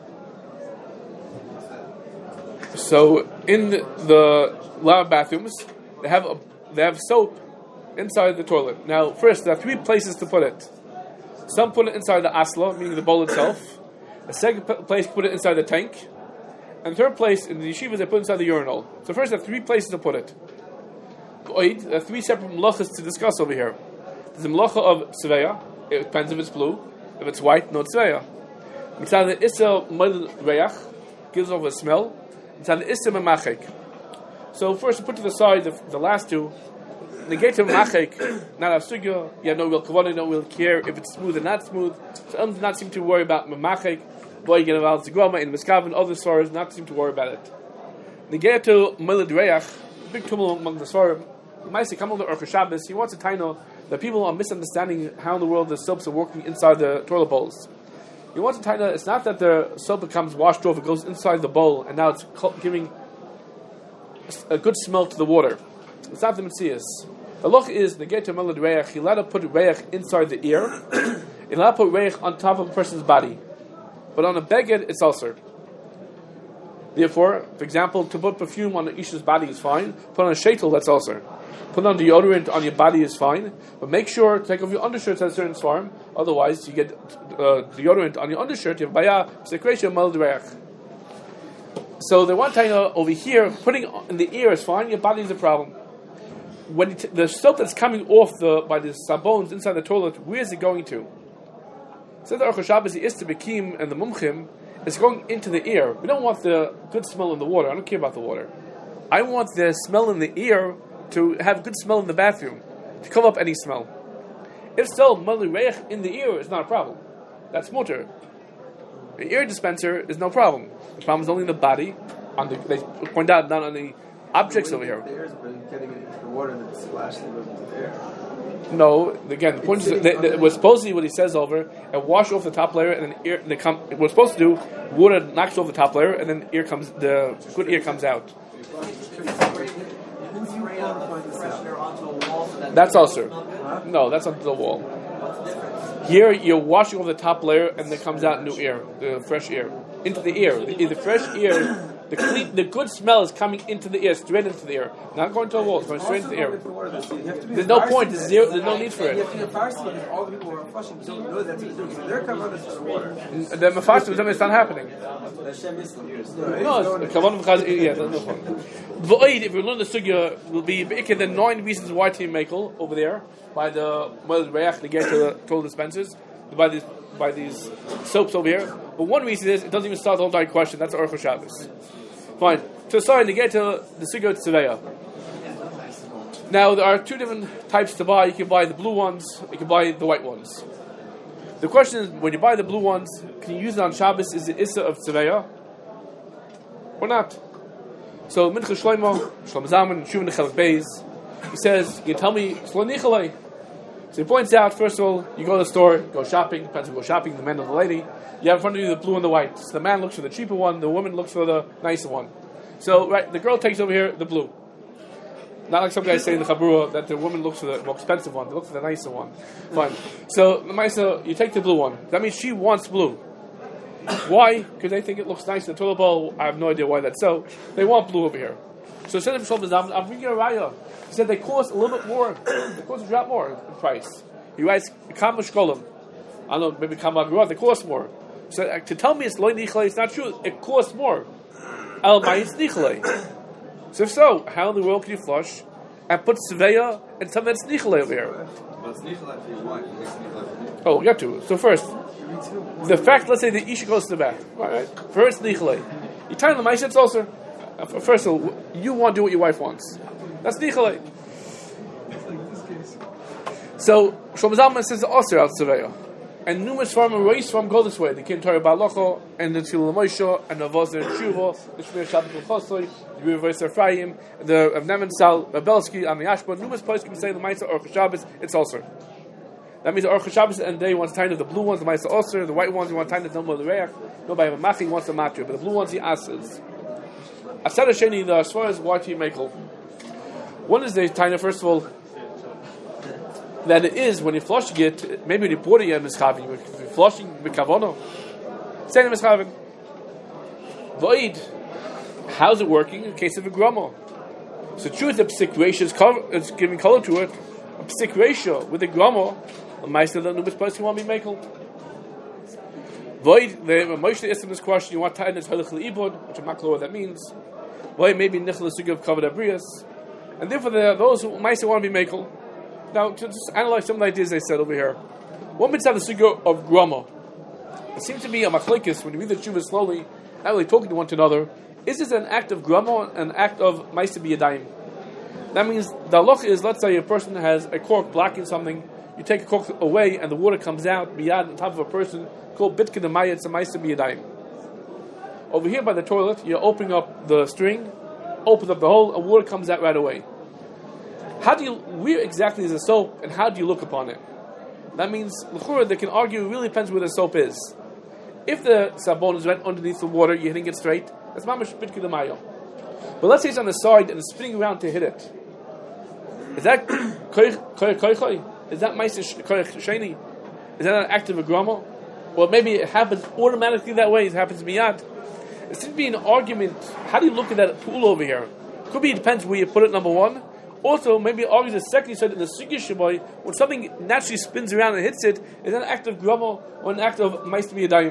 So, in the lot of bathrooms, they have a, they have soap inside the toilet. Now, first, there are three places to put it. Some put it inside the aslo, meaning the bowl itself. The second place, put it inside the tank. And third place, in the yeshivas, they put it inside the urinal. So first, there are three places to put it. There are three separate melachas to discuss over here. There's the melacha of tzveya. It depends if it's blue. If it's white, no tzveya. Mitzad the issa moiled reach, gives off a smell. Mitzad the issa memachek. So first, put to the side the, the last two. Negate memachek, not a sugya. You have no real kavanah, no real care if it's smooth or not smooth. So um, do not seem to worry about memachek. Boy, you get involved in Groma, in Miskav, and other stars, not seem to worry about it. Negate to moiled reach, big tumult among the svarim. Maisi come on the Orcha Shabbos. He wants to taino that people are misunderstanding how in the world the soaps are working inside the toilet bowls. He wants to taino it's not that the soap becomes washed off; it goes inside the bowl, and now it's giving a good smell to the water. It's not the Metzias. The loch is negate to melad reich. He allowed to put reich inside the ear. He allowed to put reich on top of a person's body, but on a beged it's also. Therefore, for example, to put perfume on the isha's body is fine. Put on a sheitel, that's also. Put on deodorant on your body is fine, but make sure to take off your undershirts at a certain farm. Otherwise, you get uh, deodorant on your undershirt. You have baya secretion mal derech. So the one time over here, putting in the ear is fine. Your body is a problem. When t- the soap that's coming off the by the sabones inside the toilet, where is it going to? So the Orcha Shabbos, the Ista Bekim and the Mumchim is going into the ear. We don't want the good smell in the water. I don't care about the water. I want the smell in the ear to have good smell in the bathroom, to cover up any smell. If so, mali reich in the ear is not a problem. That's mutter. The ear dispenser is no problem. The problem is only in the body. On the, they point out not on the objects over here. The air is getting it into the water and then splashing it into the air. No, again, the point is that they, they, it was supposed to be what he says over and wash off the top layer, and then ear. They come. It was supposed to do water knocks off the top layer, and then ear comes. The good ear comes out. That's also no. That's onto the wall. Here you're washing off the top layer, and then comes out new air, the fresh air into the ear. The, the fresh air. The clean, the good smell is coming into the ear, straight into the ear, not going to the wall. It's going straight into the ear. There's no point. There's zero. There's no need for it. You have to be a fast because all the people who are flushing don't know that's what they're doing. So they're coming out of the water. The mafashtim, it's not happening. No, it's come on because yeah, there's no point. V'oid, if you learn the sugya, will be the nine reasons why to make over there by the well reach to get to the toilet dispensers by these by these soaps over here. But one reason is it doesn't even start the whole entire question. That's Orcha Shabbos. Fine. So sorry to get to the Sugya Tzveya. Now there are two different types to buy. You can buy the blue ones. You can buy the white ones. The question is, when you buy the blue ones, can you use it on Shabbos? Is it Issa of Tzveya or not? So Mincha Shlomo, Shlomo Zalman, Shuvin Chelek Beis, he says, "You tell me Shlo Nichalei." So he points out, first of all, you go to the store, go shopping. Depends if you go shopping, the man or the lady. You have in front of you the blue and the white. So the man looks for the cheaper one, the woman looks for the nicer one. So, right, the girl takes over here the blue. Not like some guys say in the Chabura that the woman looks for the more expensive one, they look for the nicer one. Fine. So, the Maisa, you take the blue one. That means she wants blue. Why? Because they think it looks nice in the toilet bowl. I have no idea why that's so. They want blue over here. So, instead of Shlomo Zalman, I'm bringing a raya. He said they cost a little bit more. They cost a drop more in price. He writes, Kama Shkolim. I don't know, maybe Kama Agruah, they cost more. So uh, to tell me it's loy nichle, it's not true. It costs more. El ma'is nichle. So if so, how in the world can you flush and put Sveya and tell me it's nichle over here? Well, it's nichle for your wife. It's nichle for you. Oh, we'll get to it. So first, the fact, let's say the Isha goes to the bath. Right, right? First, nichle. You tell the ma'is, it's also. Uh, first of all, you want to do what your wife wants. That's nichle. So Shlomo Zalman says also out Sveya. And numerous from and race from go this way. They came to Torah Balacha, and the Tzilah Moshe, and the Vazir and Shuva, the Shmir Shabbat Chosoi, the Reverse Ephraim, the of Neven Sal, Babelski, and the Ashba. Numerous places can say the Maisa or Shabbos, it's also. That means the Orcha Shabbos and day wants time of the blue ones, the Maisa Osir, the white ones, you want time of the Dom of the Reach. Nobody have a Machi wants a Matri, but the blue ones he asks. Asad Sheni, the as far as what you make. One is the time, first of all, that it is when you're flushing it, maybe when you pour it in Mischavin, you're flushing with Kavono. Same in Mischavin. Void, how's it working in case of a grumma? So, truth, the psik ratio is, cover, is giving color to it. A psik ratio with a grumma, a meister that nobody person want to be makel. Void, the Moshe is in this question, you want to tie this Halach Ibud, which I'm not clear what that means. Void, maybe Nichel Sugi of Kavod Abrius. And therefore, there are those who meister want to be makel. Now, to just analyze some of the ideas they said over here. One mitzvah the sugo of grama. It seems to be a machlekes when you read the tshuva slowly, not really talking to one another. Is this an act of grama, an act of ma'aseh b'yadayim? That means the halach is, let's say a person has a cork blocking something. You take a cork away, and the water comes out biyad on top of a person. Called bitkin d'maya, it's a ma'aseh b'yadayim. Over here by the toilet, you're opening up the string, open up the hole, and water comes out right away. How do you, where exactly is the soap, and how do you look upon it? That means, l'chura, they can argue, it really depends where the soap is. If the sabon is right underneath the water, you're hitting it straight, that's mamash bitki d'mayo. But let's say it's on the side and it's spinning around to hit it. Is that koich koich? Is that ma'aseh koich sheni? Is that an act of a grama? Or maybe it happens automatically that way, it happens miyad. It seems to be an argument, how do you look at that pool over here? Could be, it depends where you put it, number one. Also, maybe argue the second you said in the Sugi Shabai, when something naturally spins around and hits it, is that an act of grama or an act of ma'aseh b'yadayim?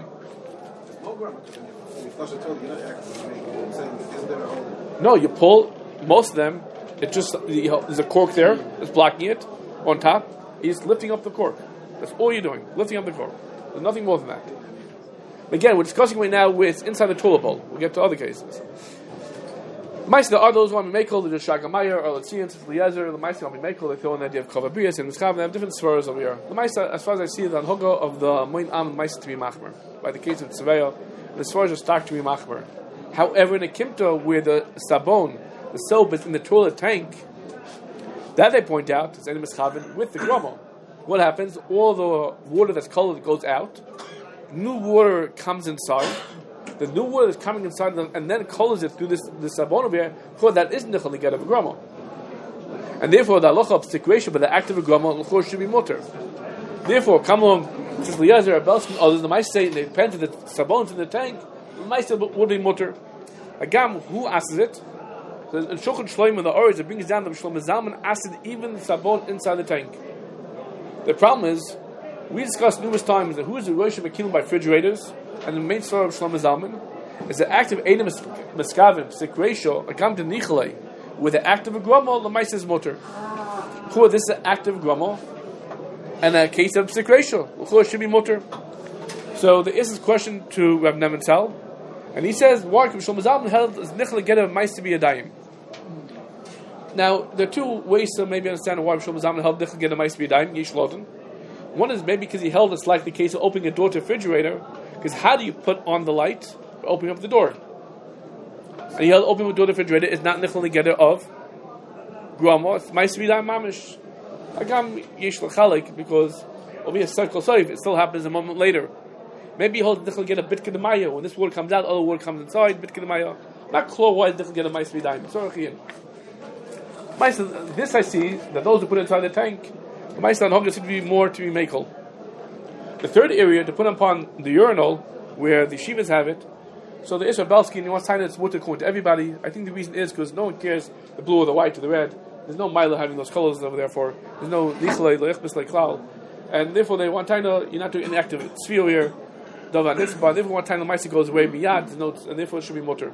No, you pull most of them. It just you know, there's a cork there that's blocking it on top. He's lifting up the cork. That's all you're doing, lifting up the cork. There's nothing more than that. Again, we're discussing right now with inside the toilet bowl. We'll get to other cases. Meister, there are those who want to be makel, the Shagamayer, or Letzian, Eliezer, the Meister want to be makel, they throw in the idea of Kavabrias and Miskav, they have different svaras over here. The Meister, as far as I see, the Anhoga of the Moin Am Meister to be Machmer. By the case of Tzveya, the svaras are stark to be Machmer. However, in a Kimta, where the Sabon, the soap is in the toilet tank, that they point out, is any Miskav with the Groma. What happens? All the water that's colored goes out, new water comes inside, the new water is coming inside them, and then colors it through this this sabon over here. For that isn't the chaligat of a grama, and therefore the halacha of situation, but the act of a grama of course should be mutter. Therefore, come along, since Eliezer, Belskin, others, the mice say they depend on the sabons in the tank. The mice would be mutter. Agam, who asks it? So in Shulchan Shloim, the Oris, it brings down the Shlomo Zalman acid even the sabon inside the tank. The problem is, we discussed numerous times that who is the Rosh Hashanah by refrigerators. And the main story of Shlomo Zalman is the act of Eidim Miskavim, Sik Ratio, Agam to Nichalei, with the act of a grumma, the mice is mutter. Who this is an act of grumma, and a case of Sik Ratio, who should be mutter. So there is this question to Rav Neven Sal, and he says, why can Shlomo Zalman held is Nichalei get a mice to be a daim? Now, there are two ways to maybe understand why Shlomo Zalman held Nichalei get a mice to be a daim, Yishlotin. One is maybe because he held it's like the case of opening a door to a refrigerator. Because how do you put on the light? Opening up the door. And you open the door to the refrigerator. It's not nichol together of grama. It's ma'aseh b'yadayim mamish. Agam yesh l'chalik because over here circle soif. It still happens a moment later. Maybe you hold nichol together bitkin d'maya. When this water comes out, other water comes inside. Bitkin d'maya. Not clear why nichol together ma'aseh b'yadayim. Sorry, this I see that those who put it inside the tank, the ma'aseh and hogger seem to be more to be makel. The third area, to put upon the urinal, where the shivas have it, so the Isra Belsky, he wants to it's water according to everybody. I think the reason is because no one cares the blue or the white or the red. There's no mila having those colors over there for. There's no lichalei, leichbis, like klal. And therefore they want time to, you're not doing inactive sphere here, davar nitzbah, therefore one time the ma'aseh goes away, miyad, and therefore it should be mutter.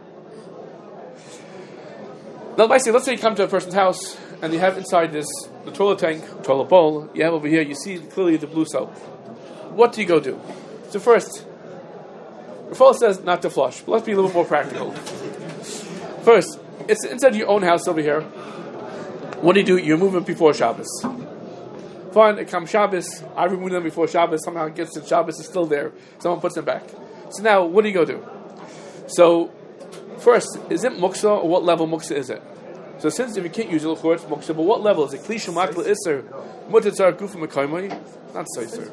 Now, let's say you come to a person's house, and you have inside this, the toilet tank, toilet bowl, you have over here, you see clearly the blue soap. What do you go do? So first, Rafal says not to flush, but let's be a little more practical. First, it's inside your own house over here. What do you do? You remove it before Shabbos. Fine, it comes Shabbos. I removed them before Shabbos. Somehow it gets to Shabbos, it's still there. Someone puts them back. So now, what do you go do? So, first, is it muksa, or what level muksa is it? So since if you can't use it, it's muksa, but what level is it? Kli shemak le'isser, mutter tzar gufa mekaymai? Not so, sir.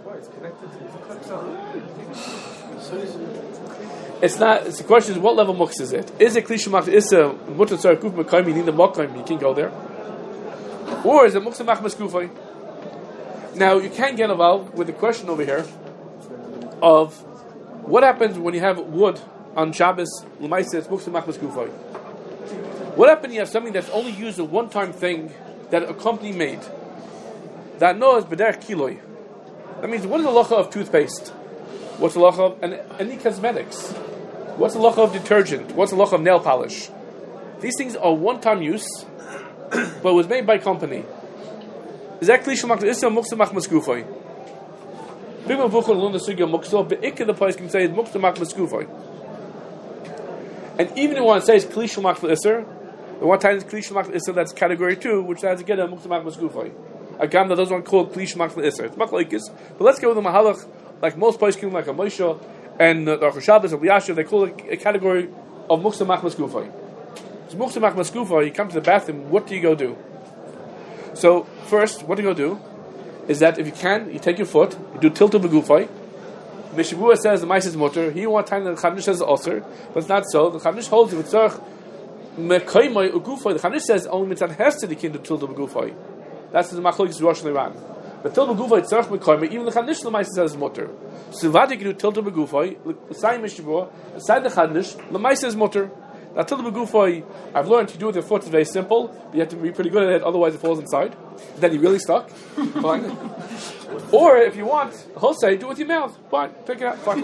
It's not, it's the question is, what level muksa is it? Is it kli shemak le'isser, mutter tzar gufa mekaymai, you need the makaym, you can't go there? Or is it muksa machmas gufay? Now, you can get involved with the question over here of what happens when you have wood on Shabbos, l'maisa, it's muksa machmas gufay. What happens when you have something that's only used a one-time thing that a company made? That knows b'derech kiloi. That means, what is the halacha of toothpaste? What's the halacha of and any cosmetics? What's the halacha of detergent? What's the halacha of nail polish? These things are one-time use, but was made by company. Is that kli shemak le'isser muksa machmas gufay? Bimah vuchon learn the sugya muksa, but ikke the place can say it's muksa machmas gufay. And even if you want to say it's kli shemak le'isser, the one time it's kli shemak le'isser, that's category two, which has again a muksa machmas gufay. A gam that doesn't want to call it kli shemak le'isser. It's machlokes, but let's go with the mahalach, like most places, like a Moshe and the Rosh Hashanah, or Yasher, they call it a category of muksa machmas gufay. So muksa machmas gufay, you come to the bathroom, what do you go do? So first, what do you go do is that if you can, you take your foot, you do tiltul begufay. Mishabua says the mice is mutter. He one time the Chanish says ulcer, but it's not so. The Chanish holds it. The Chanish says only mitzvah has to the kind of tiltul begufay. That's the machlokes Rosh Iran. But tiltul begufay tzarich mekoymai. Even the Chanish the mice says mutter. So what do you do tiltul begufay? Aside Mishabua, aside the Chanish, the mice is mutter. Now, tiltul begufay, I've learned to do with your foot is very simple, but you have to be pretty good at it, otherwise it falls inside. Then you're really stuck. Fine. Or, if you want, Jose, do it with your mouth. Fine, pick it up. Fine.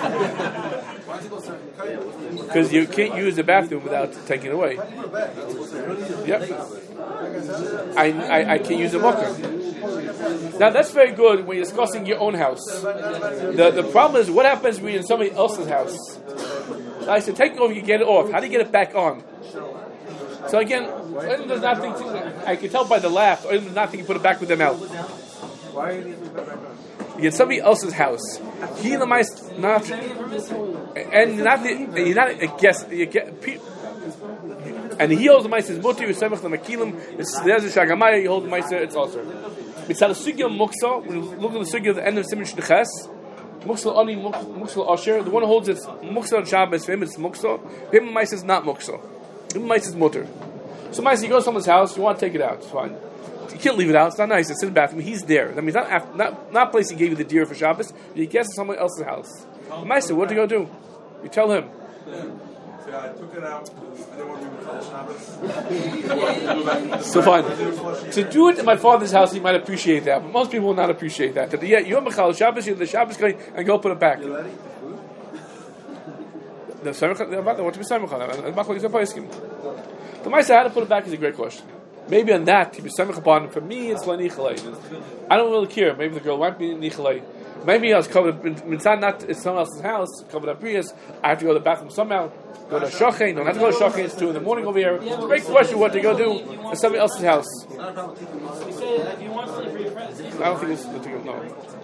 Because you can't use the bathroom without taking it away. Yep. I, I, I can't use a mucker. Now, that's very good when you're discussing your own house. The, the problem is, what happens when you're in somebody else's house? I said, take it over, you get it off. How do you get it back on? So again, Oilam does not think, I can tell by the laugh, Oilam does not think you put it back with their mouth. Why are you leaving it back on? You get somebody else's house. He and the mice, not, and not the, you're not a guest, you get, and he holds the mice, his mutter, you semach the makilim, there's a shagamaya, you hold the mice, it's also. Mitzal sugya muksa, when you look at the sugya of the end of Siman Shneches, Muksal Ani, Muksal Asher, the one who holds it's Muksal on Shabbos, for him it's Muksal, for him Mice is not Muksal. Him Mice is Mutter. So Mice, you go to someone's house, you want to take it out, it's fine. You can't leave it out, it's not nice, it's in the bathroom, he's there. That means not after, not, not place he gave you the deer for Shabbos, you guess it's someone else's house. Mice, what do you go do? You tell him. Yeah, I took it out because I didn't want to be Shabbos. So fine. To do it in my father's house, he might appreciate that, but most people will not appreciate that. That yeah, you're Mechal Shabbos, you're the Shabbos guy, and go put it back. The Samichan, what to be Samichan? The Maisa how to put it back is a great question. Maybe on that, to be Samichan upon, for me, it's like Nichalei. I don't really care. Maybe the girl might be Nichalei. Maybe I was covered, it's not, it's someone else's house, covered up Prius, I have to go to the bathroom somehow. Go to Shochin, don't have to go to Shochin, it's two in the morning over here. It's a great question what to go do in somebody else's house. You say if you want to for your friends. I don't think it's good to go, no.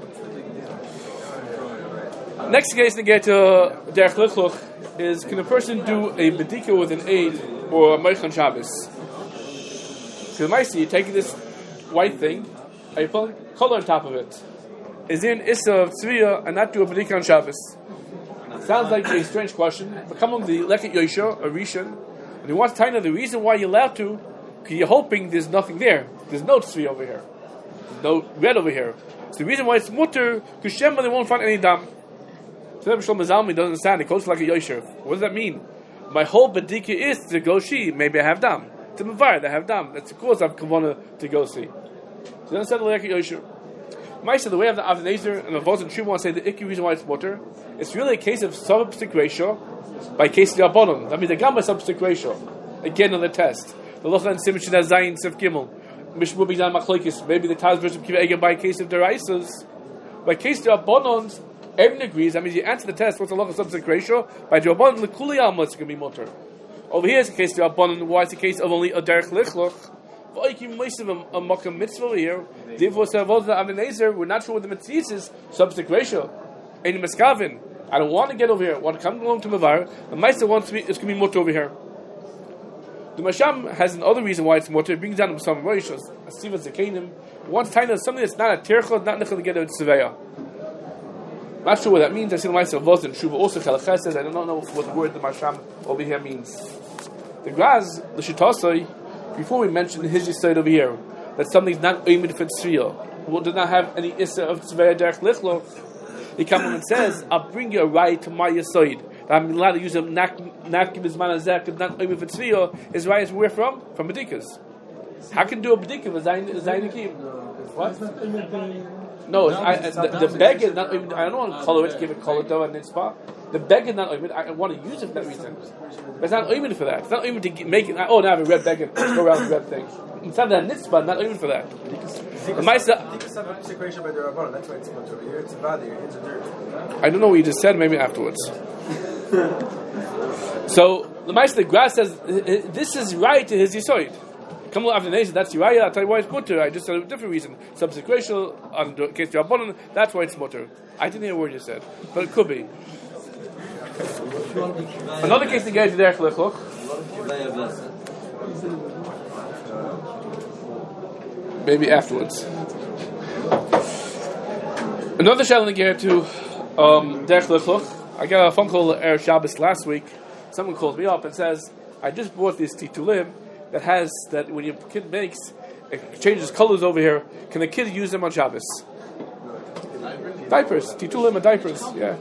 Next case to get to Derech Lichluch is, can a person do a bedika with an aid or a Meichan Shabbos? Because Maisi, you're taking this white thing, are you putting color on top of it? Is there an Issa of Tzviya and not do a bedika on Shabbos? Sounds like a strange question, but come on the Leket Yosha, a Rishon, and he wants to tell you the reason why you're allowed to, because you're hoping there's nothing there. There's no Tzvi over here. There's no red over here. So the reason why it's mutter, because Shema, they won't find any dam. So Rebbe Shlomo Zalman doesn't understand, it goes like a Yosha. What does that mean? My whole bedika is to go see, maybe I have dam. It's a Mavar, they have dam. That's the cause of Kavana to go see. So don't say the Leket Yosha. Maisa, the way of the Avnezer and the Vos and Shimon want to say the Ikki reason why it's mutter, it's really a case of substitute ratio by case of the Abonon. That means the Gamma substitute ratio. Again on the test. The Lochlan Simon Shina Zayin Sif Gimel. Mishmu Bigdan Machlokes. Maybe the Taz version Kiva Ega by case of the Raisas. By case of the Abonons, everyone agrees. That means you answer the test, what's the Lochlan substitute ratio? By the Abonon, the Kuli Alma is going to be mutter. Over here is the case of the Abonon. Why is the case of only a Derech Lichloch? V'oikim moisav a makam mitzvah over here. Therefore, Savod Avnezer, we're not sure what the mitzvah is. Substic ratio. Ein miskavin. I don't want to get over here. I want to come along to Mavar. The Meister wants to be, it's going to be mutter over here. The Masham has another reason why it's mutter. It brings down some Roishos, a Siva Zakanim. Wants to tell us something that's not a terchot, not nechel to get out of Tzeveya. Not sure what that means. I see the Meister of Voz and Shuva also Chalach says. I don't know what the word the Masham over here means. The Graz, the Shitasoi, before we mentioned his side over here, that something's not oimid for Tzriya, who does not have any issa of Tzeveya derech lichlo, he comes and says, I'll bring you a right to my side. I'm allowed to use a napkin as manazek and not oimid for Tzriya. His right is where from? From Bedikas. How can you do a Bedika with Zainikim? What? No, it's, I, the, the beg is not oimid. I don't want to color it, give it color dough and nitzpah. The beg is not oimid. I want to use it for that reason. But it's not oimid for that. It's not oimid to make it. Oh, now I have a red beg and go around the red thing. It's not that nitzpah, not oimid for that. The Maisa. That's why it's much over here. It's bad. Your hands are dirty. I don't know what you just said. Maybe afterwards. So the Maisa, the grass says this is right to his yisoid. Come after the nation, that's Uriah. I'll tell you why it's mutter. I just said a different reason. Subsequential, on the case of Rabbanon, that's why it's mutter. I didn't hear a word you said, but it could be. Another case to get to Derech Lechloch. Maybe afterwards. Another shell to get to um, Derech Lechloch. I got a phone call at Erev Shabbos last week. Someone calls me up and says, I just bought this titulim that has, that when your kid makes, it changes colors over here, can the kid use them on Shabbos? Diapers. Titulim and diapers, yeah.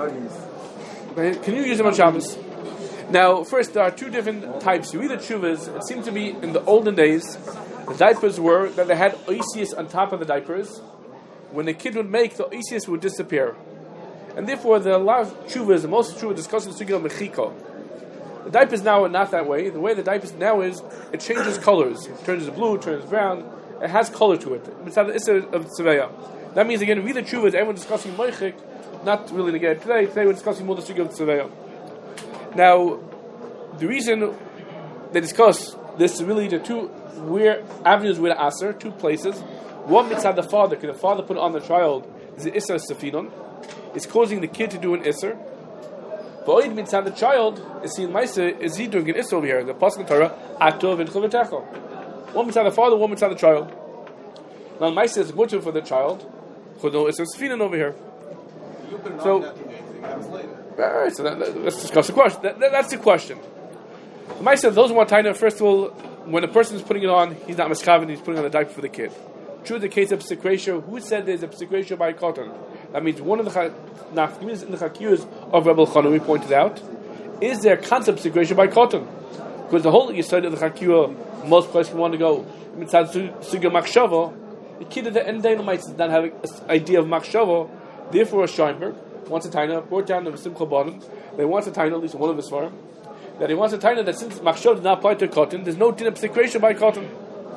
Can you use them on Shabbos? Now, first, there are two different types. You read the tshuvas, it seemed to be in the olden days, the diapers were that they had oisius on top of the diapers. When the kid would make, the oisius would disappear. And therefore, there are a lot of tshuvas, and most tshuvas discussing the sugya mechiko. The diapers now are not that way. The way the diapers now is, it changes colors. It turns blue, it turns brown. It has color to it. It's not the issa of Tzeveya. That means, again, read the tshuvas, everyone discussing moichik, not really to get it today. Today we're discussing more the sugya of Tzeveya. Now, the reason they discuss this is really the two where avenues where the aser, two places. One mitzad the father, because the father put it on the child, is the isser safinon. It's causing the kid to do an isser. But oid mitzad the child is seeing ma'aser, is he doing an isser over here? The pasuk Torah atov and chuvatecho. One mitzad the father, one mitzad the child. Now ma'aser is mutter for the child. Chodo isser safinon over here. So, all right, so that, that, let's discuss the question. That, that, that's the question. The Ma'aser, those who want taina, first of all, when a person is putting it on, he's not miskavin, he's putting on a diaper for the kid. True, the case of psik ratio, who said there's a psik ratio by cotton? That means one of the nafkimis in the chakiyus of Rebbe Elchanan, we pointed out, is there a concept psik ratio by cotton? Because the whole yesod of the chakiyah, most places want to go, mitzad sugya makshava, the kid at the end of the day might not have an idea of makshava, therefore a Scheinberg wants a taina, brought down the Simcha Bottom, they want a taina, at least one of his farm, that he wants a taina that since Machshav does not apply to cotton, there's no din of psikration by cotton.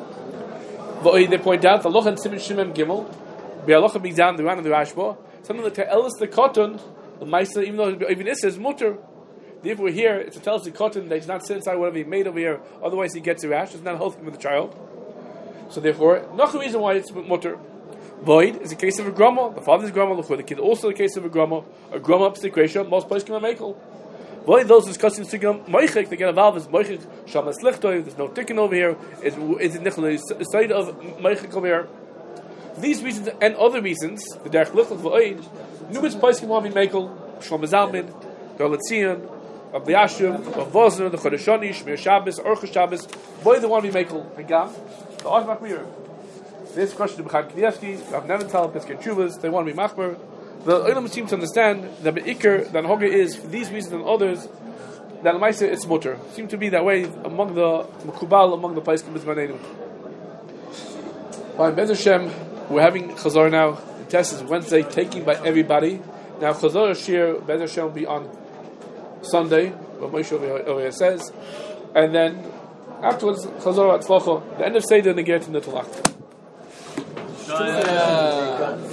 But they point out, the Loch and Simon Shimon Gimel, Be'alocha brings down the Ran and the Rashba, something that tells us the cotton, the Maisa, even though even this is mutter, therefore here, it's to tell us the cotton that he's not sit inside whatever he made over here, otherwise he gets a rash, it's not healthy for the child. So therefore, not the reason why it's mutter. Void is a case of a grandma. The father's grandma, the kid also a case of a grandma. A grandma psikration, most places can make it. Void those discussing sugam moichik, they get involved as moichik shamas lichtoy. There's no ticking over here. Is is it the side of moichik over here? For these reasons and other reasons, the derech lichtoy void. Numerous places can be mekel. Shlomo Zalman, Galatzion, Rabbi Yashim, Rabbi Vosner, the Chodeshoni, Shmir Shabbos, Orcha Shabbos. Void the one be mekel. Again, the Ashmach Mir. This question to B'chad Knievsky, Rav Neventhal, Piskei Teshuvos, they want to be machmer. The Olam seem to understand that the Iker, that Hoga is, for these reasons and others, that L'maisa it's mutter. Seem to be that way among the Mekubal, among the Paiskim B'zmanenu. By Bez Hashem, we're having Chazor now. The test is Wednesday, taken by everybody. Now Chazor Shir, Bez Hashem will be on Sunday, what Moshe over here says. And then, afterwards, Chazor Atzlocha, the end of Seder Negeret in the Talak.